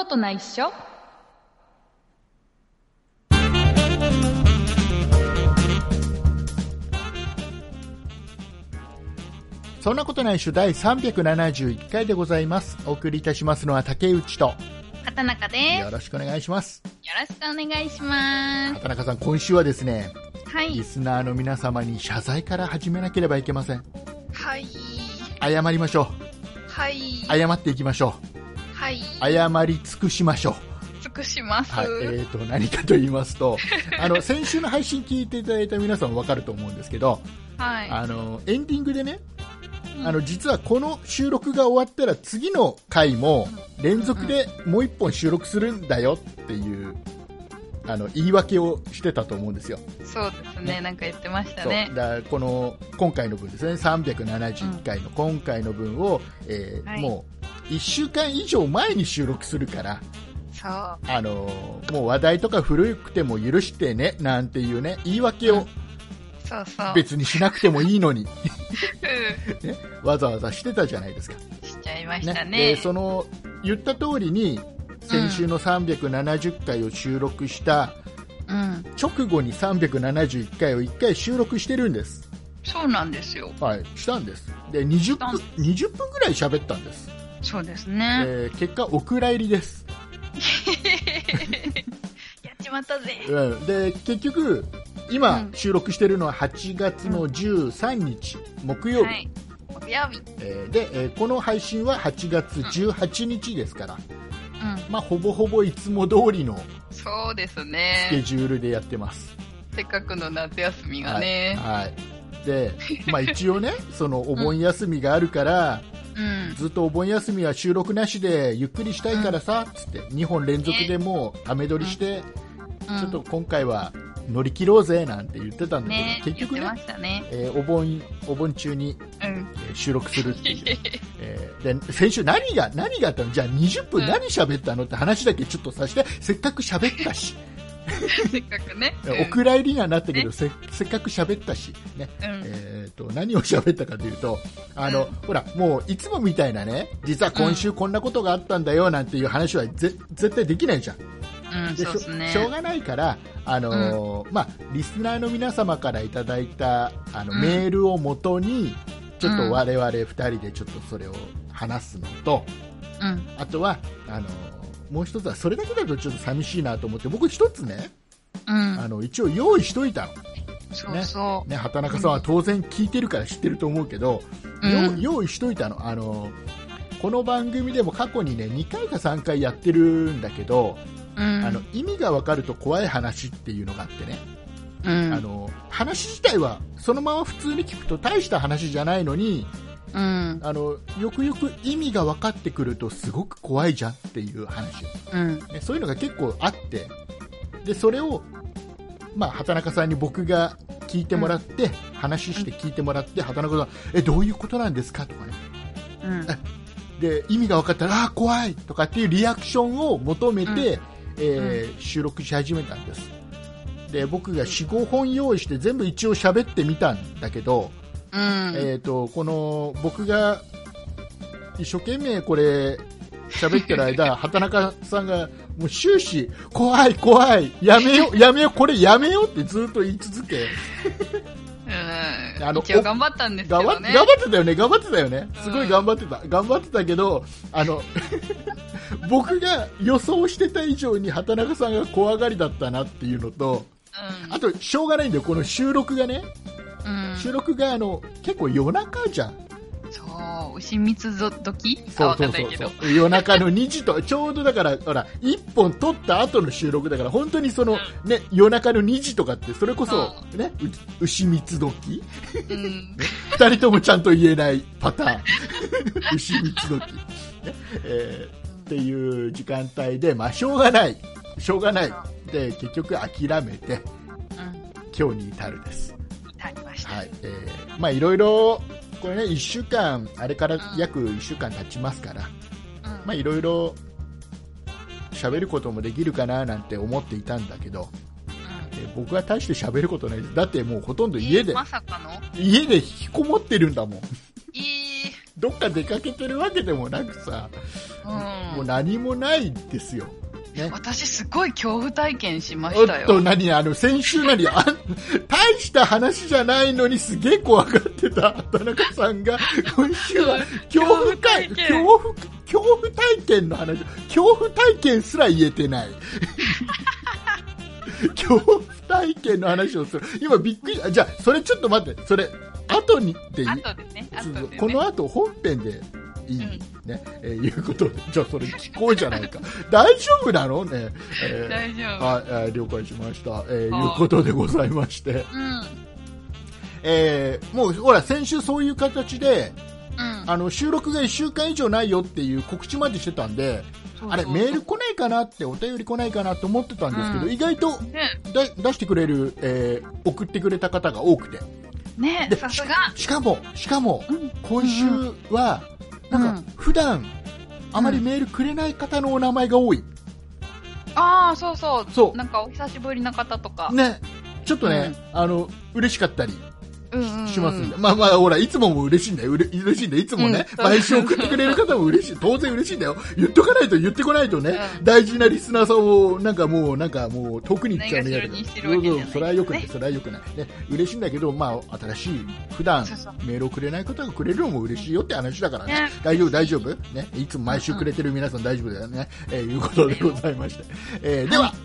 ことないっしょ。 そんなことないっしょ第371回でございます。お送りいたしますのは竹内と畑中です。 よろしくお願いします。 よろしくお願いします。 畑中さん、今週はですね、 はい。 リスナーの皆様に謝罪から始めなければいけません。 はい。 謝りましょう。 はい。 謝っていきましょう。 はい。 謝り尽くしましょう。 尽くします。 はい。何かと言いますと、先週の配信聞いていただいた皆さんもわかると思うんですけど、 はい。 エンディングでね、実はこの収録が終わったら次の回も連続でもう一本収録するんだよっていう言い訳をしてたと思うんですよ。 そうですね、なんか言ってましたね。 そうだ、今回の分ですね、371回の今回の分を、 はい、 もう1週間以上前に収録するから、 そうもう話題とか古くても許してねなんていうね言い訳を、 そうそう別にしなくてもいいのに、ね、わざわざしてたじゃないですか。 しちゃいましたね。 で言った通りに先週の370回を収録した直後に371回を1回収録してるんです。 そうなんですよ。 はい、したんです。で20分ぐらい喋ったんです。 そうですね。 結果お蔵入りです。 やっちまったぜ。 で結局今、収録しているのは8月の13日、木曜日、はい、 木曜日、 で、この配信は8月18日ですから、まあ、ほぼほぼいつも通りのそうですねスケジュールでやってます。 せっかくの夏休みがね、 はいはい、で、まあ、一応ねそのお盆休みがあるから、ずっとお盆休みは収録なしでゆっくりしたいからさ、つって2本連続でもうため撮りして、ちょっと今回は乗り切ろうぜなんて言ってたんだけど、結局ね、お盆中に、収録するっていう、で先週何があったの、じゃあ20分何喋ったのって話だけちょっとさして、せっかく喋ったしせっかくね、 お蔵入りにはなったけど、せっかく喋ったし、ね、何を喋ったかというと、ほらもういつもみたいなね、実は今週こんなことがあったんだよなんていう話は絶対できないじゃん。でそうですね、 しょうがないから、まあ、リスナーの皆様からいただいたメールをもとにちょっと我々2人でちょっとそれを話すのと、あとはもう一つはそれだけだとちょっと寂しいなと思って、僕一つね、一応用意しといたの。 そうそう、 ね、畑中さんは当然聞いてるから知ってると思うけど、用意しといたの。この番組でも過去にね2回か3回やってるんだけど、意味が分かると怖い話っていうのがあってね、話自体はそのまま普通に聞くと大した話じゃないのに、よくよく意味が分かってくるとすごく怖いじゃんっていう話、ね、そういうのが結構あって、でそれを、まあ、畑中さんに僕が聞いてもらって、話して聞いてもらって、畑中さんどういうことなんですかとかね、で意味が分かったら怖いとかっていうリアクションを求めて、収録し始めたんです。で僕が 4,5 本用意して全部一応喋ってみたんだけど、この僕が一生懸命これ喋ってる間畑中さんがもう終始怖いやめよこれやめよってずっと言い続け一応頑張ったんですけどね。 頑張ってたよね。すごい頑張ってたけど、僕が予想してた以上に畑中さんが怖がりだったなっていうのと、あとしょうがないんだよ、この収録がね、収録が結構夜中じゃん。 そう、牛蜜時そう夜中の2時とちょうどだからほら1本撮った後の収録だから、本当にね、夜中の2時とかってそれこそね、牛蜜時、2人ともちゃんと言えないパターン牛蜜時、ねっていう時間帯で、まあしょうがないで結局諦めて、今日に至るです。 至りました。 はい、まあいろいろこれね、1週間あれから約1週間経ちますから、まあいろいろ喋ることもできるかななんて思っていたんだけど、僕は大して喋ることないです。だってもうほとんど家で、 まさかの家で引きこもってるんだもんどっか出かけてるわけでもなくさ、 もう何もないですよ。ね、 私すごい恐怖体験しましたよ。 先週大した話じゃないのにすげえ怖がってた田中さんが今週は恐怖体験の話、恐怖体験すら言えてない恐怖体験の話をする。今びっくり。じゃあそれちょっと待って、それ後にって後でね、 この後本編でいい、ね、いうことで、じゃあそれ聞こうじゃないか。大丈夫なのね、 大丈夫。 了解しました。いうことでございまして、もうほら先週そういう形で、収録が1週間以上ないよっていう告知までしてたんで、あれメール来ないかなって、お便り来ないかなと思ってたんですけど、意外と、出してくれる、送ってくれた方が多くて、 ね、さすが。 しかも、今週は、なんか普段あまりメールくれない方のお名前が多い。 そう。なんかお久しぶりな方とか。 ね、ちょっとね、嬉しかったりしますんで。まあほら、いつも嬉しいんだよ。嬉しいんだよ。いつもね、毎週送ってくれる方も嬉しい。当然嬉しいんだよ。言ってこないとね、大事なリスナーさんをなんかもう遠くに行っちゃうね。それはよくない。ね、嬉しいんだけど、新しい、普段メールをくれない方がくれるのも嬉しいよって話だからね。大丈夫ね。いつも毎週くれてる皆さん大丈夫だよね。いうことでございまして。では、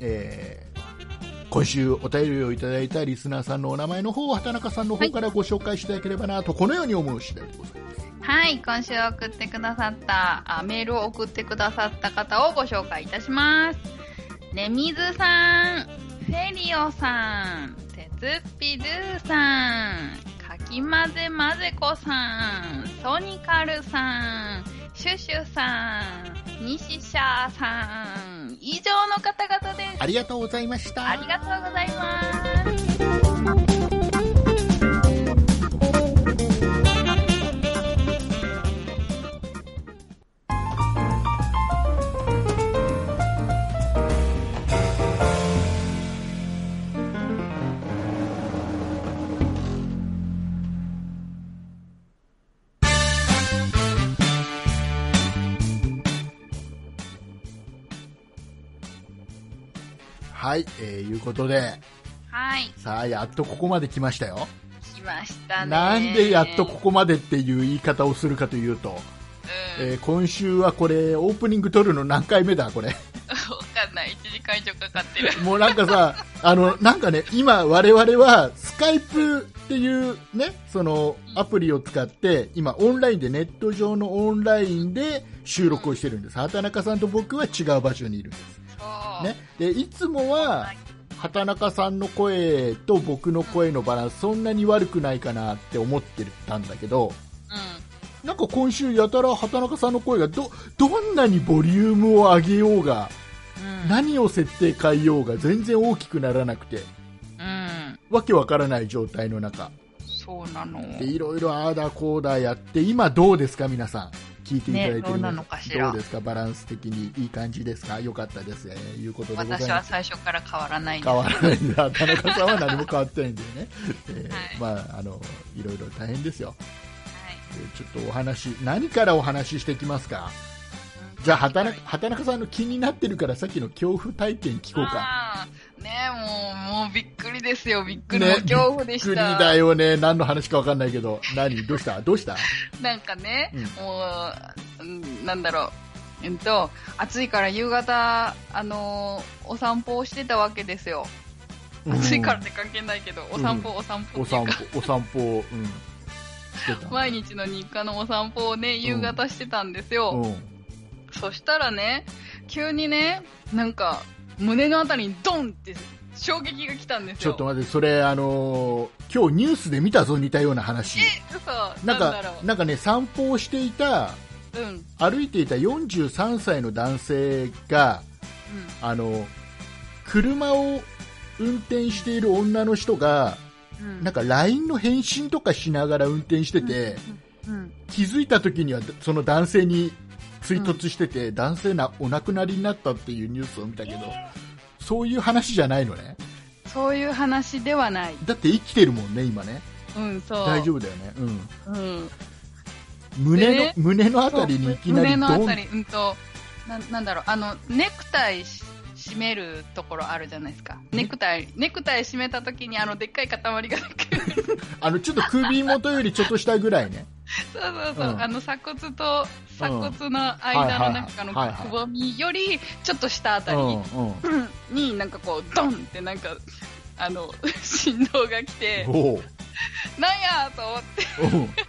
今週お便りをいただいたリスナーさんのお名前の方を畑中さんの方からご紹介していただければなと、このように思う次第でございます。 はい、今週送ってくださったメールを送ってくださった方をご紹介いたします。ねみずさん、フェリオさん、てつっぴドゥさん、かきまぜまぜこさん、ソニカルさん、シュシュさん、西シャーさん、以上の方々です。 ありがとうございました。 ありがとうございます。 はい、いうことで、 はい。 さあやっとここまで来ましたよ。 来ましたね。 なんでやっとここまでっていう言い方をするかというと、今週はこれオープニング撮るの何回目だこれ。 わかんない。1時間以上かかってる。 もうなんかさ、なんかね、今我々はスカイプっていうね、そのアプリを使って今オンラインで、ネット上のオンラインで収録をしてるんです。畑中さんと僕は違う場所にいるんです。ね、でいつもは畑中さんの声と僕の声のバランスそんなに悪くないかなって思ってたんだけど、なんか今週やたら畑中さんの声がどんなにボリュームを上げようが、何を設定変えようが全然大きくならなくて、わけわからない状態の中、 そうなのでいろいろあーだこうだやって、今どうですか皆さん、聞いていただいてるどうなのかしら。 どうですか、バランス的にいい感じですか。良かったですね、いうことでございます。 私は最初から変わらないです。 変わらないんだ。田中さんは何も変わってないんでね、いろいろ大変ですよ。ちょっとお話、何からお話ししていきますか。じゃあ畑中さんの気になってるからさっきの恐怖体験聞こうか。 ねえ、もうびっくりですよ。びっくり、恐怖でした。 びっくりだよね。何の話か分かんないけど。どうしたなんかね、もうなんだろう、暑いから夕方お散歩をしてたわけですよ。暑いからって関係ないけど、お散歩を、毎日の日課のお散歩をね、夕方してたんですよ。そしたらね、急にね、なんか胸のあたりにドンって衝撃が来たんですよ。 ちょっと待って、それ今日ニュースで見たぞ、似たような話。 嘘。 なんかね、散歩をしていた、歩いていた43歳の男性が、車を運転している女の人が、なんか LINE の返信とかしながら運転してて、気づいた時にはその男性に追突してて、男性お亡くなりになったっていうニュースを見たけど、そういう話じゃないのね。 そういう話ではない。 だって生きてるもんね今ね。 そう。 大丈夫だよね。 胸のあたりにいきなり胸のあたり、なんだろう、ネクタイ締めるところあるじゃないですか。ネクタイ締めた時にでっかい塊ができる。 ちょっと首元よりちょっと下ぐらいね。 そう、鎖骨と鎖骨の間の中のくぼみよりちょっと下あたりになんかこうドンってなんか振動が来て、なんやと思って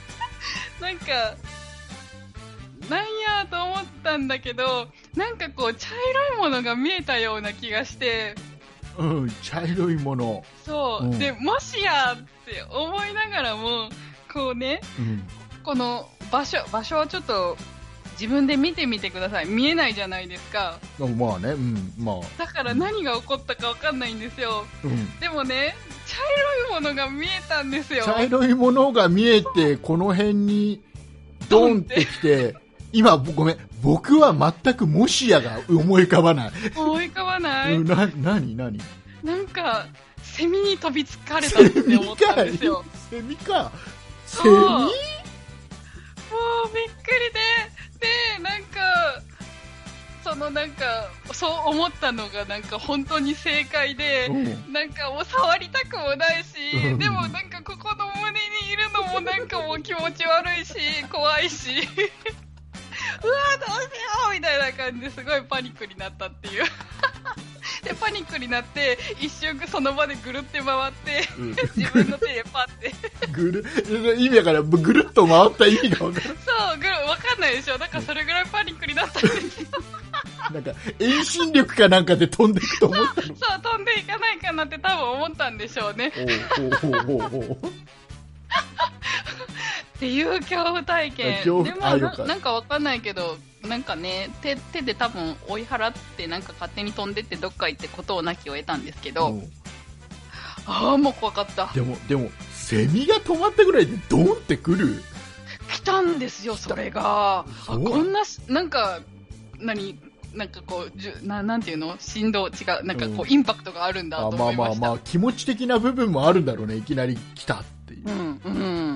なんやと思ったんだけど、なんかこう茶色いものが見えたような気がして、 茶色いもの。 そう、でもしやって思いながらもこうね、この場所をちょっと自分で見てみてください。見えないじゃないですか。 まあね、 だから何が起こったかわかんないんですよ。でもね、茶色いものが見えたんですよ。 茶色いものが見えて、この辺にドンってきて、今ごめん、僕は全くもしやが思い浮かばない。 思い浮かばない？ 何？ なんかセミに飛びつかれたって思ったんですよ。 セミか。 セミ？もうびっくりで、なんかそう思ったのがなんか本当に正解で、なんかもう触りたくもないし、でもなんかここの胸にいるのもなんかもう気持ち悪いし、怖いし、うわーどうしようみたいな感じですごいパニックになったっていう。でパニックになって一瞬その場でぐるって回って、自分の手でパッて意味だからぐるっと回った意味が分かる。 そう分かんないでしょ。だからそれぐらいパニックになったんですよ。 なんか遠心力かなんかで飛んでいくと思ったの。 そう飛んでいかないかなって多分思ったんでしょうね。っていう恐怖体験でもなんかわかんないけど、なんかね手で多分追い払ってなんか勝手に飛んでってどっか行ってことをなきを得たんですけど、もう怖かった。 でもセミが止まったぐらいでドンってくる。 来たんですよそれが。こんななんかなんかこうなんていうの、振動違う、なんかこうインパクトがあるんだと思いました。 まあ気持ち的な部分もあるんだろうね。いきなり来たっていう。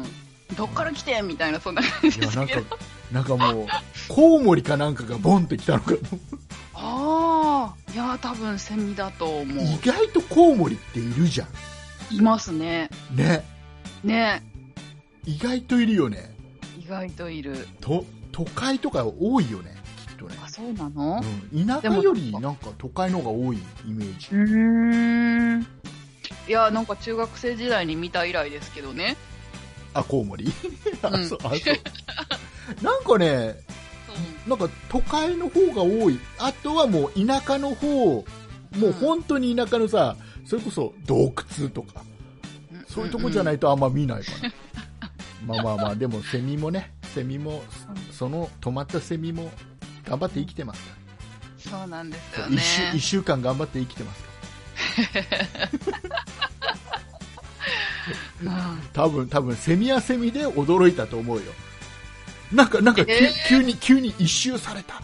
どっから来てみたいな、そんな感じですけど。 なんかもうコウモリかなんかがボンって来たのかと。いや多分セミだと思う。 意外とコウモリっているじゃん。 いますね。ね。 意外といるよね。 意外といる。 都会とか多いよね。 そうなの？ 田舎よりなんか都会の方が多いイメージ。いやなんか中学生時代に見た以来ですけどね。 コウモリ？そうなんかね、なんか都会の方が多い。あとはもう田舎の方、もう本当に田舎のさ、それこそ洞窟とか、そういうとこじゃないとあんま見ないかな。まあでもセミもその止まったセミも頑張って生きてますから。 そうなんですよね。 1週間頑張って生きてますから。多分セミはセミで驚いたと思うよ。なんか急に一周された。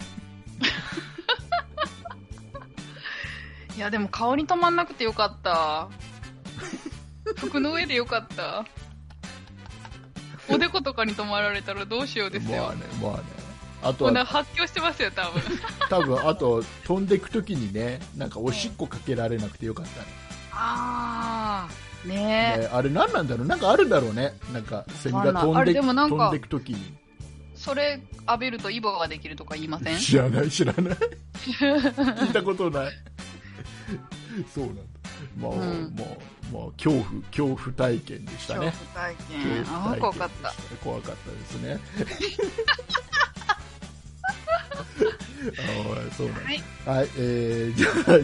いやでも顔に止まんなくてよかった。服の上でよかった。おでことかに止まられたらどうしようですよ。 まあね。あとは発狂してますよ多分あと飛んでいくときにね、なんかおしっこかけられなくてよかったね。ね、あれ何なんだろう。なんかあるんだろうね。なんかセミが飛んでいくときにそれ浴びるとイボができるとか言いません？ 知らない聞いたことない。そうなんだ。まあ恐怖体験でしたね。 恐怖体験。怖かった。 怖かったですね。そうなんです。はい、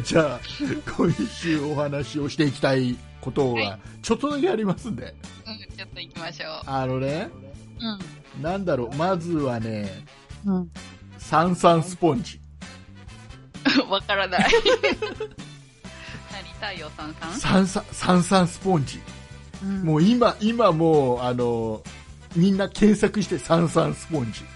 じゃあ今週お話をしていきたいことがちょっとだけありますんで、 ちょっと行きましょう。なんだろう、まずはね、三々スポンジ。 わからない。太陽三々スポンジ。もう今もうみんな検索して三々スポンジ。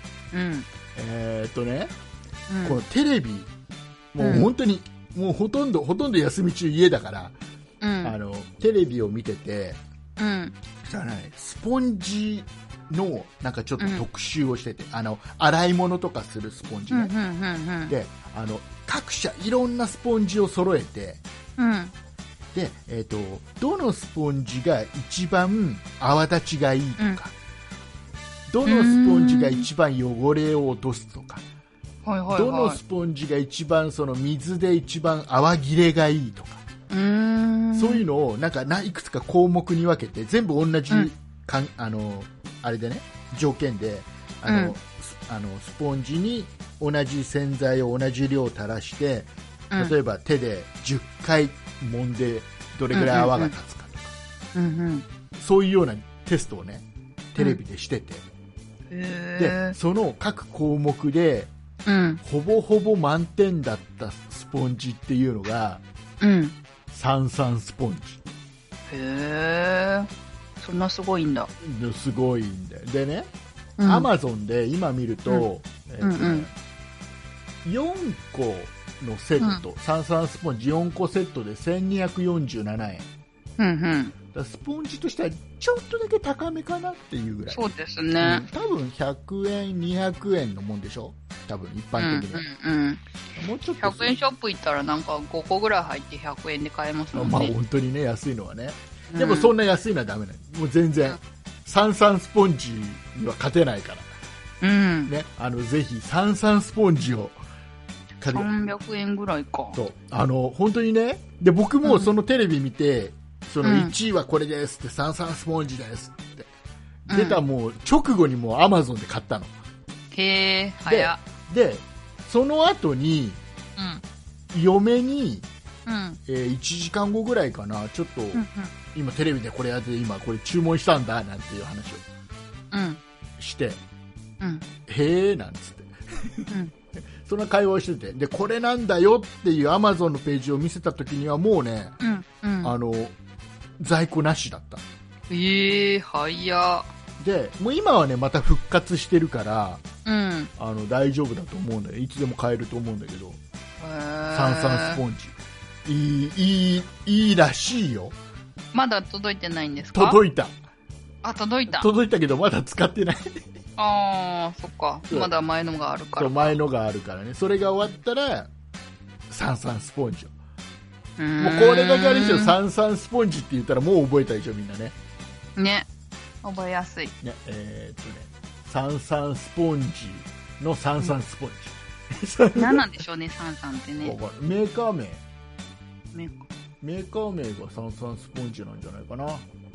このテレビ、もう本当に、もうほとんど休み中家だから、テレビを見てて、じゃない、スポンジのなんかちょっと特集をしてて、洗い物とかするスポンジね、で各社いろんなスポンジを揃えて、でどのスポンジが一番泡立ちがいいとか、どのスポンジが一番汚れを落とすとか、どのスポンジが一番その水で一番泡切れがいいとか、そういうのをなんかいくつか項目に分けて全部同じ、あれでね、条件でスポンジに同じ洗剤を同じ量垂らして、例えば手で10回揉んでどれぐらい泡が立つかとか、そういうようなテストをねテレビでしてて、でその各項目で、ほぼほぼ満点だったスポンジっていうのが、三酸スポンジ。 へー、そんなすごいんだ。 すごいんだよ。でね、アマゾンで今見ると、4個のセット、三酸スポンジ4個セットで1247円。だスポンジとしてはちょっとだけ高めかなっていうぐらい。 そうですね。 多分100円、200円のもんでしょ、多分一般的には。もうちょっと 100円ショップ行ったらなんか5個ぐらい入って100円で買えますもんね。 まあ本当にね、安いのはね。でもそんな安いのはダメなの。もう全然、三酸スポンジには勝てないから。ね、ぜひ三酸スポンジを 300円ぐらいか。 そう、本当にね。で、僕もそのテレビ見て、その1位はこれですって、三酸スポンジですって出た、もう直後にもうアマゾンで買ったの。 へー、早っ。 でその後に、嫁に、1時間後ぐらいかな、ちょっと、今テレビでこれやって今これ注文したんだなんていう話をして、へーなんつって、そんな会話をしてて、でこれなんだよっていうアマゾンのページを見せた時にはもうね、在庫なしだった。 早っ。 でもう今はねまた復活してるから、大丈夫だと思うんだよ。いつでも買えると思うんだけど、三酸スポンジいいらしいよ。 まだ届いてないんですか？ 届いた。 届いたけどまだ使ってない。 ああ、そっか。まだ前のがあるから。 前のがあるからね。それが終わったら三酸スポンジを。もうこれだけあれですよ、三酸スポンジって言ったらもう覚えたでしょみんなね。 ね、覚えやすい。 ね、三酸スポンジの三酸スポンジ。何なんでしょうね、三酸ってね。 メーカー名が三酸スポンジなんじゃないかな。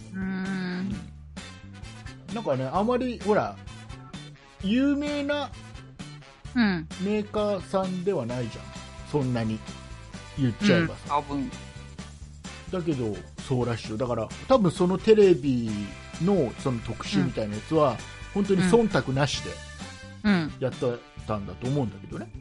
なんかね、あまりほら有名なメーカーさんではないじゃん、そんなに言っちゃえばさ、だけどそうらしいよ。だから多分そのテレビのその特集みたいなやつは、本当に忖度なしでやったんだと思うんだけどね。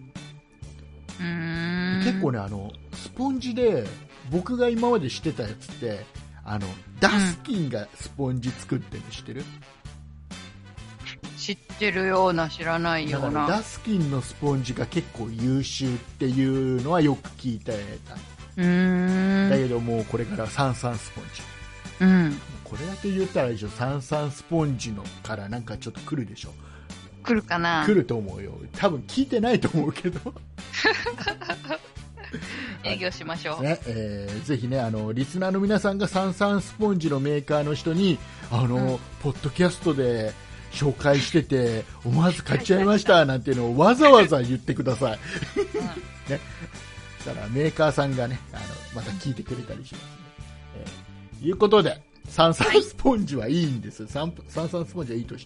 結構ね、スポンジで僕が今まで知ってたやつって、ダスキンがスポンジ作ってるの知ってる？ 知ってるような知らないような。ダスキンのスポンジが結構優秀っていうのはよく聞いてた。だけどもうこれから三酸スポンジ、これだけ言ったらでしょ、三酸スポンジのからなんかちょっと来るでしょ。 来るかな。 来ると思うよ。多分聞いてないと思うけど営業しましょう、 ね。ぜひね、リスナーの皆さんが三酸スポンジのメーカーの人にポッドキャストで紹介してて思わず買っちゃいましたなんていうのをわざわざ言ってください、ね、だからメーカーさんがね、また聞いてくれたりしますね。いうことで三酸スポンジはいいんです。三酸スポンジはいいとして、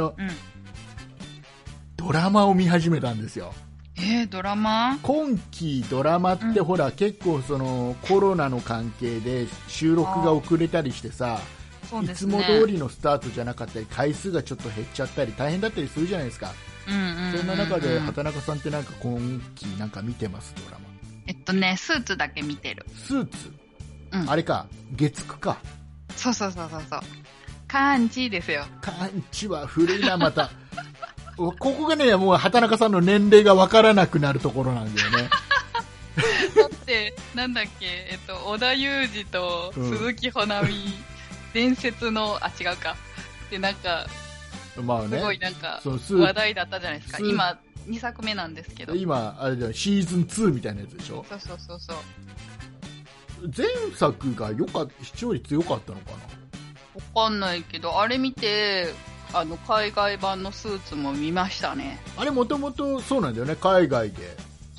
ドラマを見始めたんですよ。 ドラマ？ 今期ドラマってほら、結構そのコロナの関係で収録が遅れたりしてさ、いつも通りのスタートじゃなかったり、回数がちょっと減っちゃったり大変だったりするじゃないですか。そんな中で畑中さんってなんか今期なんか見てます？ドラマ。 スーツだけ見てる。 スーツ、あれか、月9か。 そう。カンチですよ。 カンチは古いな、また。ここがね、もう畑中さんの年齢がわからなくなるところなんだよね。 だってなんだっけ、織田裕二と鈴木保奈美、伝説の違うかで、なんかまあね、 すごいなんか話題だったじゃないですか。今2作目なんですけど、 今あれだよ、シーズン2みたいなやつでしょ。 そうそうそうそう。 前作が視聴率良かったのかな。 わかんないけど、あれ見て海外版のスーツも見ましたね。 あれもともとそうなんだよね、海外で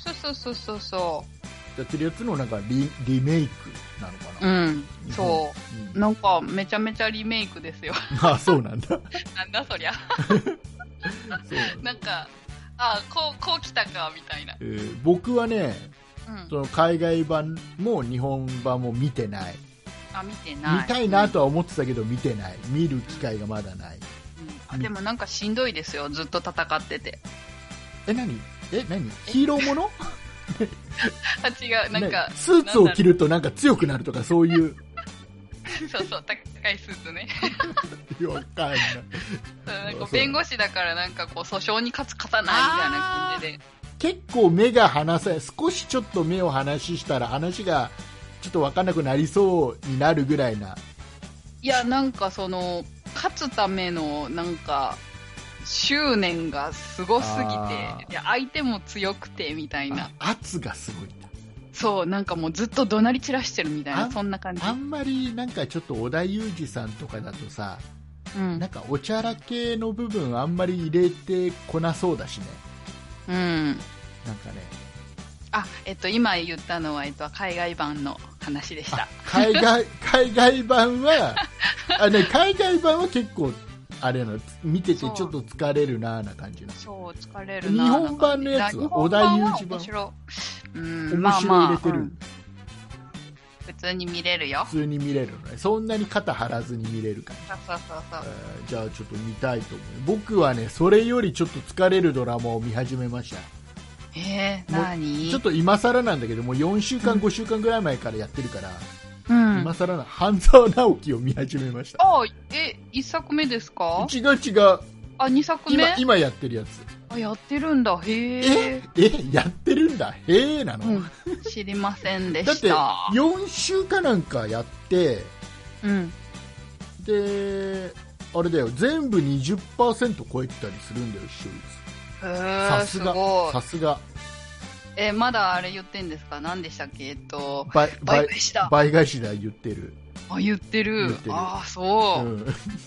そうやってるやつのなんかリメイクなのかな。うん、そう、なんかめちゃめちゃリメイクですよ。 あ、そうなんだ。 なんだそりゃ。なんかこう来たかみたいな。 僕はね、その海外版も日本版も見てない。 見てない。 見たいなとは思ってたけど見てない。見る機会がまだない。 でもなんかしんどいですよ、ずっと戦ってて。 何ヒーローもの？ 違う、なんかスーツを着るとなんか強くなるとかそういう。 そうそう、高いスーツね。 わかんない。 なんか弁護士だからなんかこう訴訟に勝たないみたいな感じで。 結構目が離せ、少しちょっと目を離したら話がちょっと分かんなくなりそうになるぐらいな。 いや、なんかその勝つためのなんか執念がすごすぎて、いや相手も強くてみたいな。 圧がすごいんだ。 そう、なんかもうずっと怒鳴り散らしてるみたいな、そんな感じ。 あんまりなんかちょっと織田裕二さんとかだとさ、なんかおちゃらけの部分あんまり入れてこなそうだしね。なんかね。 今言ったのは、海外版の話でした。 海外版は海外版は結構あれなの、見ててちょっと疲れるなーな感じな。 そう、疲れるな。 日本版のやつは織田裕二版。面白い入れてる。 普通に見れるよ。 普通に見れるのね。そんなに肩張らずに見れる感じ。 そう。 じゃあちょっと見たいと思う。僕はね、それよりちょっと疲れるドラマを見始めました。 何？ ちょっと今更なんだけど、もう4週間、5週間ぐらい前からやってるから、今更な、半沢直樹を見始めました。 1作目ですか？ 違う。 2作目？ 今やってるやつ。 やってるんだ。へえ。 やってるんだ。へえなの、 知りませんでした。 だって4週かなんかやって、で、あれだよ、全部 20% 超えてたりするんだよ、視聴率。さすが。 まだあれ言ってんですか？何でしたっけ？ 倍返しだ。倍返しだ、言ってる。 言ってる。そう。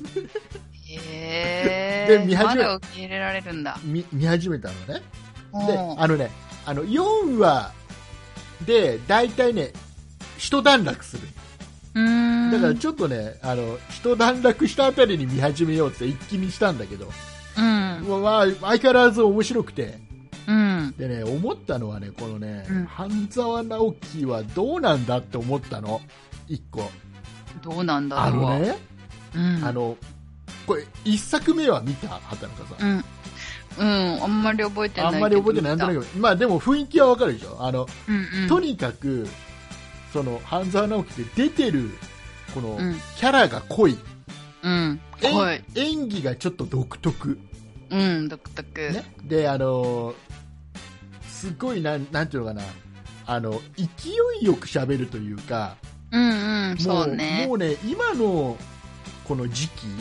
で、 まだ受け入れられるんだ。 見始めたのね。で、4話で、だいたいね、一段落する。だからちょっとね、一段落したあたりに見始めようって一気にしたんだけど、相変わらず面白くて、でね、思ったのはね、このね、半沢直樹はどうなんだって思ったの。一個。 どうなんだろう。 これ一作目は見た？畑中さん。 あんまり覚えてないけど。 あんまり覚えてない。なんとなく。まあでも雰囲気はわかるでしょ。とにかく、その半沢直樹で出てるこのキャラが濃い。演技がちょっと独特。 独特。 ね。で、すごいなんていうのかな、勢いよく喋るというか、 そうね。 もうね、今のこの時期、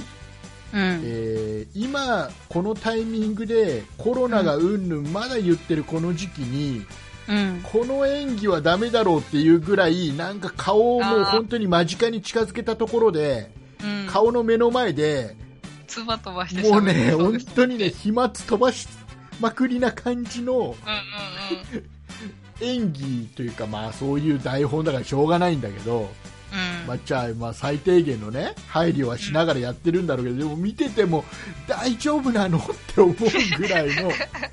今このタイミングでコロナがうんぬんまだ言ってるこの時期に、この演技はダメだろうっていうぐらい、なんか顔をもう本当に間近に近づけたところで、顔の目の前で唾飛ばしてもうね、本当にね、飛沫飛ばしまくりな感じの演技というか、まあそういう台本だからしょうがないんだけど、まあ最低限のね配慮はしながらやってるんだろうけど、でも見てても大丈夫なのって思うぐらいの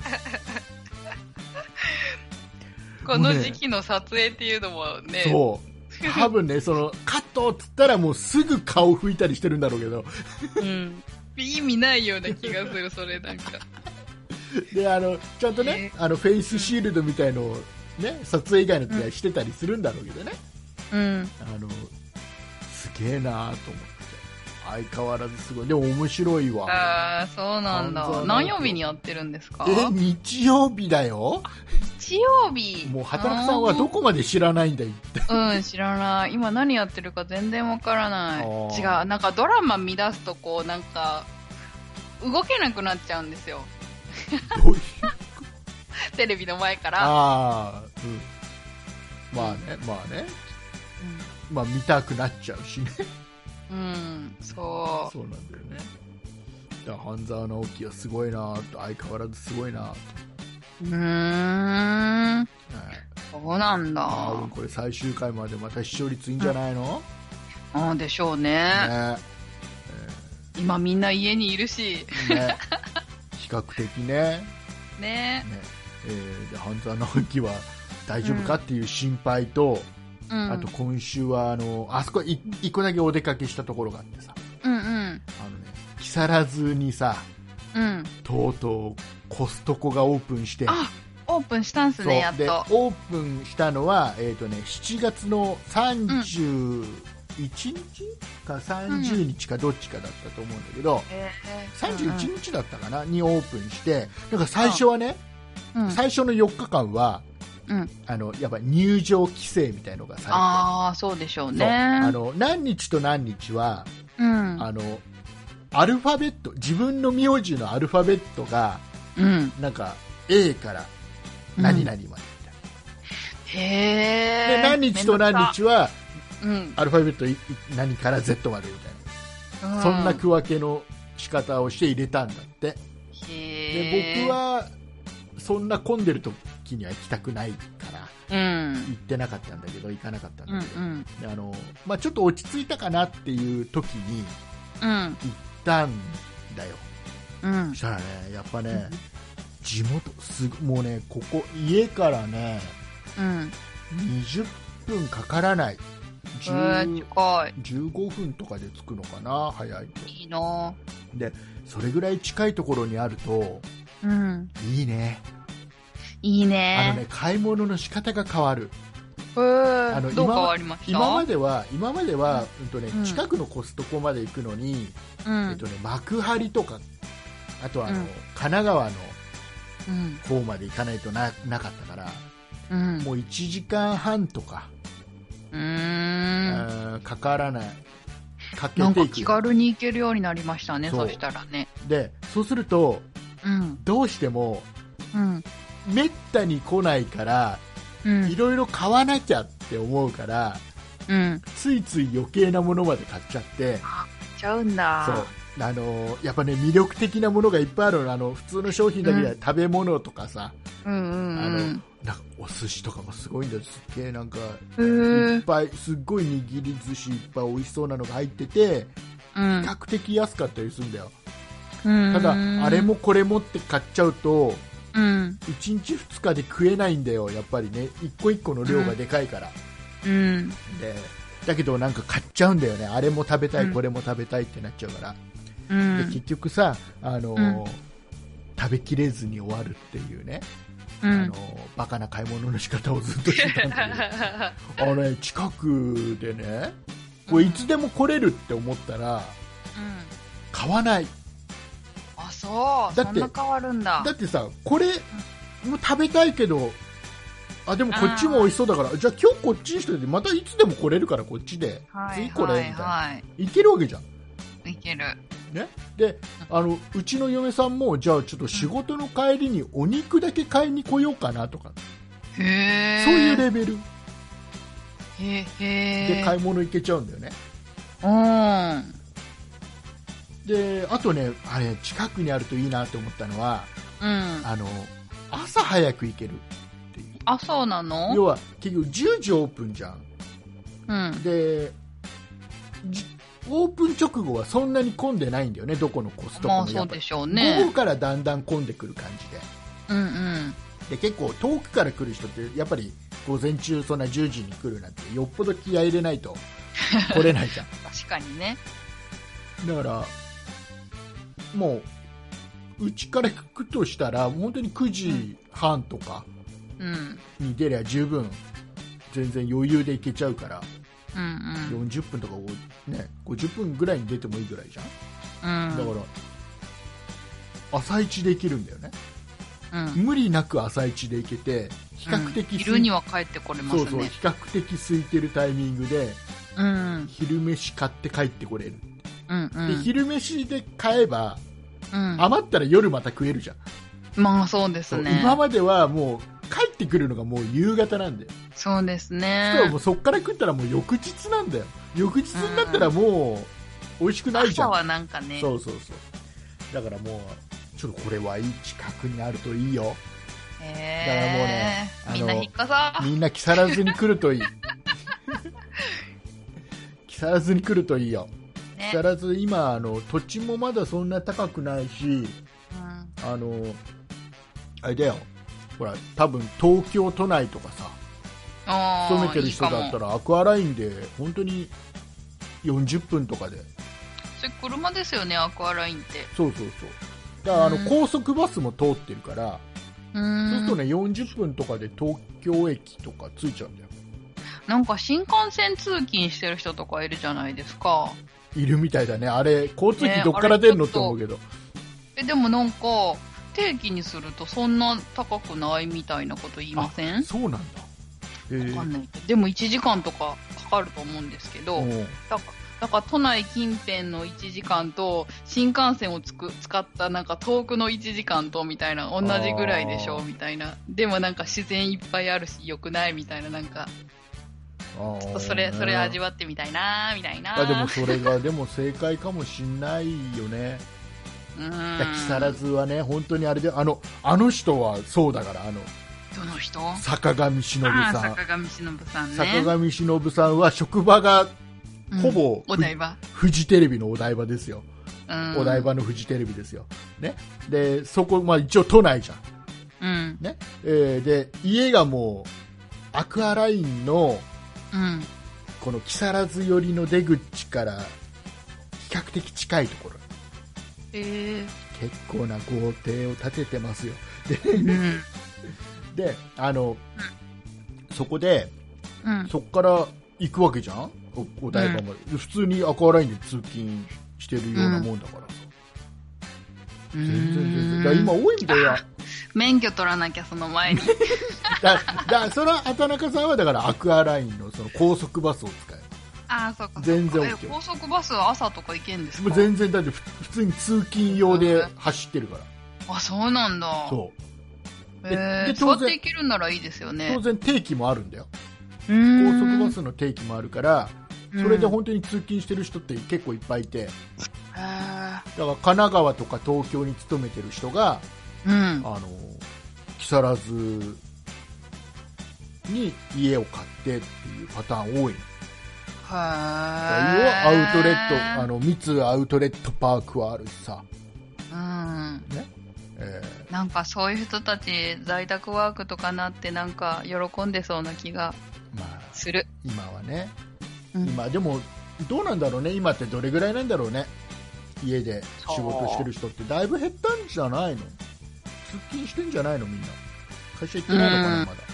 この時期の撮影っていうのもね、 そう多分ね、そのカットっつったらもうすぐ顔拭いたりしてるんだろうけど、 意味ないような気がする。それなんかで、ちゃんとね、フェイスシールドみたいのをね、撮影以外の時はしてたりするんだろうけどね、すげえなーと思って、相変わらずすごい。でも面白いわ。 そうなんだ。何曜日にやってるんですか？ 日曜日だよ。 日曜日。 もう畑中さんはどこまで知らないんだよって。 知らない。今何やってるか全然わからない。違う、なんかドラマ見出すとこうなんか動けなくなっちゃうんですよ。 どういうテレビの前から。 ああ、うん。まあね。まあ見たくなっちゃうしね。 うん、そう。 そうなんだよね。だから半沢直樹はすごいなと、相変わらずすごいなと。 はい、そうなんだ。 これ最終回までまた視聴率いいんじゃないの？ でしょうね。今みんな家にいるし。 ね。比較的ね。 ね。 で半沢直樹は大丈夫かっていう心配と、あと今週はあそこ一個だけお出かけしたところがあってさ、木更津にさ、とうとうコストコがオープンして、 オープンしたんすね、やっと。 でオープンしたのは、7月の31日か30日かどっちかだったと思うんだけど、31日だったかなにオープンして、なんか最初はね、最初の4日間はやっぱ入場規制みたいのがされて、 そうでしょうね。 何日と何日は、アルファベット、自分の名字のアルファベットが、なんか A から何々までみたいな。で何日と何日は、アルファベット何から Z までみたいな、そんな区分けの仕方をして入れたんだって。で僕はそんな混んでる時には行きたくないから、行ってなかったんだけど、行かなかったんだけど、でちょっと落ち着いたかなっていう時に行ったんだよ。そしたらね、やっぱね、地元もうね、ここ家からね、20分かからない。15分とかで着くのかな、早いと。 いいな。 でそれぐらい近いところにあると、いいね。 いいね。 買い物の仕方が変わる。 どう変わりました？ 今までは、近くのコストコまで行くのに、幕張とか、あとは神奈川の方まで行かないとなかったから、もう1時間半とかかからない。かけていく。 なんか気軽に行けるようになりましたね。そしたらね。 でそうすると、どうしても、めったに来ないから、いろいろ買わなきゃって思うから、ついつい余計なものまで買っちゃって。 買っちゃうんだ。 そうやっぱね、魅力的なものがいっぱいあるの。普通の商品だけで、食べ物とかさ、なんかお寿司とかもすごいんだよ。すっげえなんかいっぱい、すっごい握り寿司いっぱい美味しそうなのが入ってて、比較的安かったりするんだよ。ただあれもこれもって買っちゃうと、1日2日で食えないんだよ、やっぱりね。一個一個の量がでかいから、でだけどなんか買っちゃうんだよね。あれも食べたい、これも食べたいってなっちゃうから、で結局さ、食べきれずに終わるっていうね、バカな買い物の仕方をずっとしてたんだけど近くでね、これいつでも来れるって思ったら、買わない。 そうだって、そんな変わるんだ。 だってさ、これも食べたいけど、でもこっちも美味しそうだから、じゃあ今日こっちにしといて、またいつでも来れるからこっちで、次これみたいな、いけるわけじゃん。 いける。 ね、でうちの嫁さんも、じゃあちょっと仕事の帰りにお肉だけ買いに来ようかなとか、そういうレベルで買い物行けちゃうんだよね。であとね、近くにあるといいなと思ったのは、朝早く行けるっていう。 そうなの？ 要は結局10時オープンじゃん。でオープン直後はそんなに混んでないんだよね、どこのコストコも。 そうでしょうね。 午後からだんだん混んでくる感じで、で結構遠くから来る人ってやっぱり午前中そんな10時に来るなんてよっぽど気合い入れないと来れないじゃん。 確かにね。 だからもううちから行くとしたら本当に9時半とかに出りゃ十分全然余裕で行けちゃうから、40分とか、50分ぐらいに出てもいいぐらいじゃん。だから朝一で行けるんだよね。無理なく朝一で行けて、比較的、 昼には帰ってこれますね。 そうそう、比較的空いてるタイミングで、昼飯買って帰ってこれる。で昼飯で買えば余ったら夜また食えるじゃん。 まあそうですね。 今まではもう帰ってくるのがもう夕方なんで。 そうですね。 もうそっから食ったらもう翌日なんだよ。翌日になったらもう美味しくないじゃん。 朝はなんかね。 そうそうそう。だからもうちょっとこれはいい、近くにあるといいよ。だからもうね、 みんな引っかさ。 みんな木更津に来るといい。木更津に来るといいよ。木更津今土地もまだそんな高くないし、あれだよ。ほら多分東京都内とかさ、勤めてる人だったらアクアラインで本当に40分とかで。 それ車ですよね、アクアラインって。 そうそうそう。だから高速バスも通ってるから、そうするとね40分とかで東京駅とか着いちゃうんだよ。 なんか新幹線通勤してる人とかいるじゃないですか。 いるみたいだね。あれ交通費どっから出るのって思うけど。 でもなんか定期にするとそんな高くないみたいなこと言いません？ そうなんだ。 わかんないけど、でも1時間とかかかると思うんですけど、だから都内近辺の1時間と新幹線を使ったなんか遠くの1時間とみたいな同じぐらいでしょみたいな。でもなんか自然いっぱいあるし良くないみたいな、なんかちょっとそれ味わってみたいなみたいな。 でもそれがでも正解かもしんないよね。木更津はね本当にあれであの人はそうだから、 どの人？ 坂上忍さん。 坂上忍さんね。 坂上忍さんは職場がほぼ、 お台場。 フジテレビのお台場ですよ。お台場のフジテレビですよ。ね。で、そこ、まあ一応都内じゃん。ね。で、家がもう、アクアラインの、この木更津寄りの出口から比較的近いところ。結構な豪邸を建ててますよ。で、そこで、そこから行くわけじゃん、お台場まで。普通にアクアラインで通勤してるようなもんだからさ。全然。だから今多いんだよ。 免許取らなきゃその前に。 その畑中さんはだからアクアラインのその高速バスを使える。 そうか。 全然 OK。 高速バスは朝とか行けんですか？ 全然だって普通に通勤用で走ってるから。 そうなんだ。 そう。 座って行けるならいいですよね。 当然定期もあるんだよ。高速バスの定期もあるから、それで本当に通勤してる人って結構いっぱいいて、だから神奈川とか東京に勤めてる人が、木更津に家を買ってっていうパターン多いの。アウトレット、三津アウトレットパークはあるしさ。ね。 なんかそういう人たち在宅ワークとかなってなんか喜んでそうな気がする。 今はね。今でもどうなんだろうね。今ってどれぐらいなんだろうね。家で仕事してる人ってだいぶ減ったんじゃないの？通勤してんじゃないのみんな。会社行ってないのかなまだ。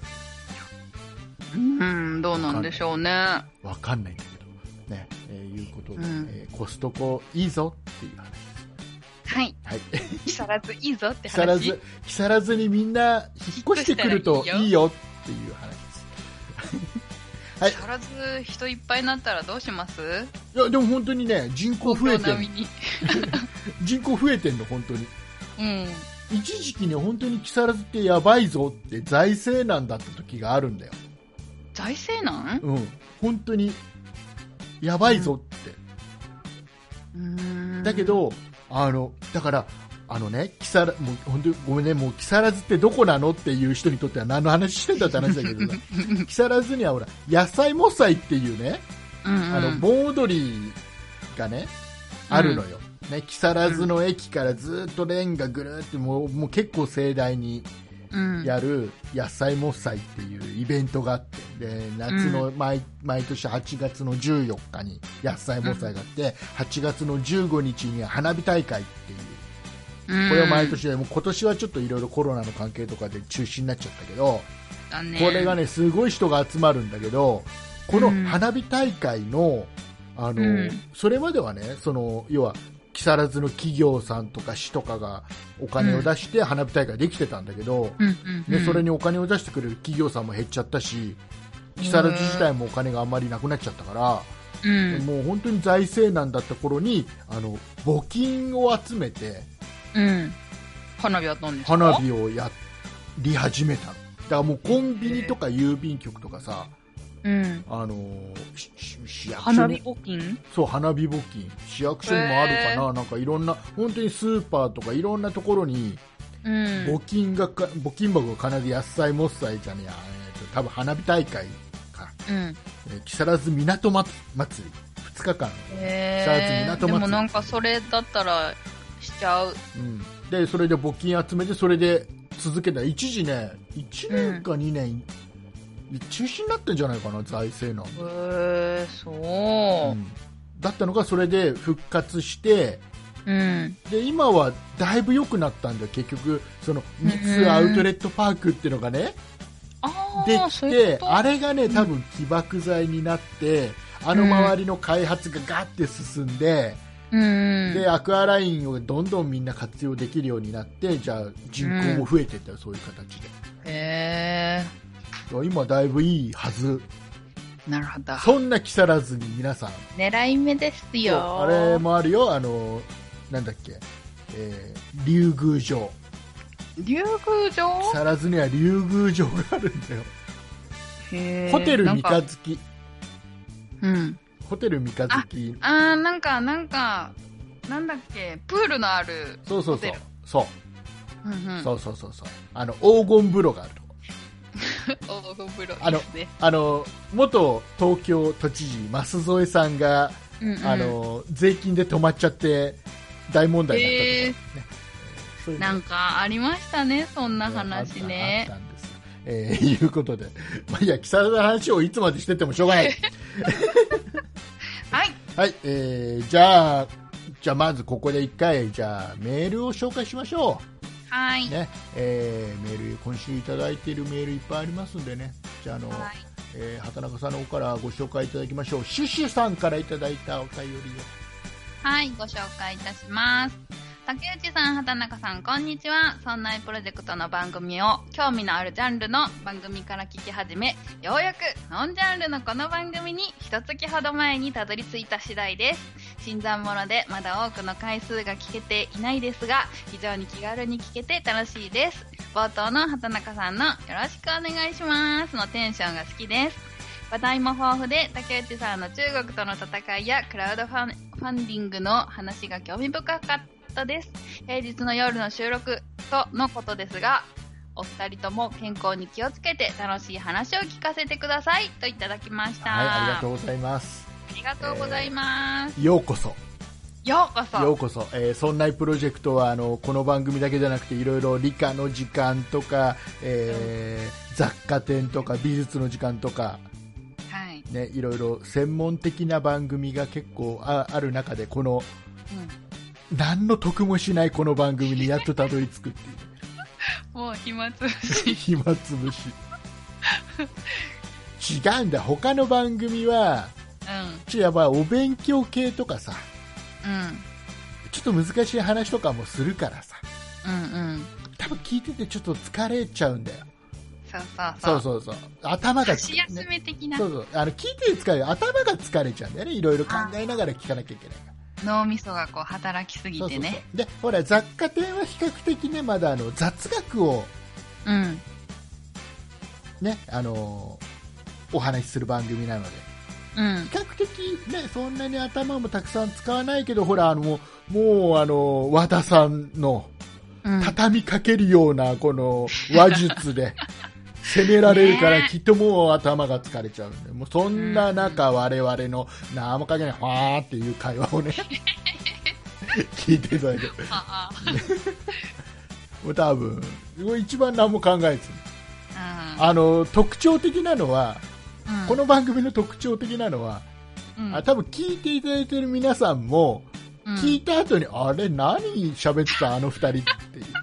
どうなんでしょうね。 わかんないんだけどね。いうことで、コストコいいぞっていう話。 はい。木更津いいぞって話。 木更津にみんな引っ越してくるといいよっていう話です。 木更津人いっぱいになったらどうします？ いやでも本当にね人口増えてる。人口増えてんの本当に。一時期ね本当に木更津ってやばいぞって財政難だった時があるんだよ。 財政難？ 本当にやばいぞって。だけどだからもう本当にごめんね、もう木更津ってどこなのっていう人にとっては何の話してんだって話だけど木更津にはほら野菜もさいっていうね、盆踊りがねあるのよ、木更津の駅からずっとレンガぐるってもう結構盛大にやる野菜もさいっていうイベントがあって、で夏の毎年8月の14日に野菜もさいがあって、8月の15日には花火大会っていう、これを毎年でも今年はちょっといろいろコロナの関係とかで中止になっちゃったけど、これがねすごい人が集まるんだけど、この花火大会のそれまではね要は木更津の企業さんとか市とかがお金を出して花火大会できてたんだけど、それにお金を出してくれる企業さんも減っちゃったし、木更津自体もお金があんまりなくなっちゃったから、もう本当に財政難だった頃に募金を集めてうん。花火やったんですか？ 花火をやり始めた。だからもうコンビニとか郵便局とかさ、 うん、 市役所花火募金？ そう、花火募金。市役所にもあるかな、なんかいろんな、本当にスーパーとかいろんなところに、募金箱が必ず野菜もっさいじゃねえや、多分花火大会か。木更津港祭り。2日間。木更津港祭り。 でもなんかそれだったらしちゃう。 で、それで募金集めて、それで続けた。一時ね、1年か2年、中止になったんじゃないかな、財政なんで。 そう、 だったのがそれで復活して、で今はだいぶ良くなったんだよ。結局その三つアウトレットパークっていうのがね、できて、あれがね多分起爆剤になって、周りの開発がガッて進んで、でアクアラインをどんどんみんな活用できるようになって、じゃあ人口も増えていったよ、そういう形で。今だいぶいいはず。 なるほど。 そんな木更津に皆さん狙い目ですよ。 あれもあるよ、なんだっけ、竜宮城。 竜宮城？ 木更津には竜宮城があるんだよ。ホテル三日月。ホテル三日月。 なんかなんだっけ、プールのある。 そう。そう。黄金風呂があると。 黄金風呂いいですね。 元東京都知事増添さんが、税金で止まっちゃって大問題になったとか、ね。 なんかありましたね、そんな話ね。 あったんです。いうことで、いや、木更津の話をいつまでしててもしょうがない。はい。じゃあまずここで一回、じゃあメールを紹介しましょう。 はい。 ね、メール、今週いただいているメールいっぱいありますんでね、じゃあ畑中さんの方からご紹介いただきましょう。シュシュさんからいただいたお便りを。 はい、ご紹介いたします。竹内さん、畑中さん、こんにちは。そんないプロジェクトの番組を興味のあるジャンルの番組から聞き始め、ようやくノンジャンルのこの番組に一月ほど前にたどり着いた次第です。新参者でまだ多くの回数が聞けていないですが、非常に気軽に聞けて楽しいです。冒頭の畑中さんのよろしくお願いしますのテンションが好きです。話題も豊富で、竹内さんの中国との戦いやクラウドファンディングの話が興味深かったです。平日の夜の収録とのことですが、お二人とも健康に気をつけて楽しい話を聞かせてくださいといただきました。 はい、ありがとうございます。 ありがとうございます。 ようこそ。 そんないプロジェクトはこの番組だけじゃなくて、いろいろ理科の時間とか、雑貨店とか美術の時間とか、ね、いろいろ専門的な番組が結構ある中で、この、何の得もしないこの番組にやっとたどり着くっていう。 もう暇つぶし。 暇つぶし。違うんだ、他の番組は、やっぱお勉強系とかさ、ちょっと難しい話とかもするからさ、多分聞いててちょっと疲れちゃうんだよ。そう頭が箸休め的な、 聞いてて疲れる、頭が疲れちゃうんだよね。いろいろ考えながら聞かなきゃいけないから、 脳みそがこう働きすぎてね。 でほら、雑貨店は比較的ね、まだ雑学を、ね、お話しする番組なので、比較的ね、そんなに頭もたくさん使わないけど、ほらもう和田さんの畳みかけるようなこの話術で攻められるからきっともう頭が疲れちゃうんで、もうそんな中、我々の何もかけないファーっていう会話をね聞いていただいてもう多分一番何も考えずに、特徴的なのは、この番組の特徴的なのは、多分聞いていただいている皆さんも、聞いた後に、あれ何喋ってたあの二人っていう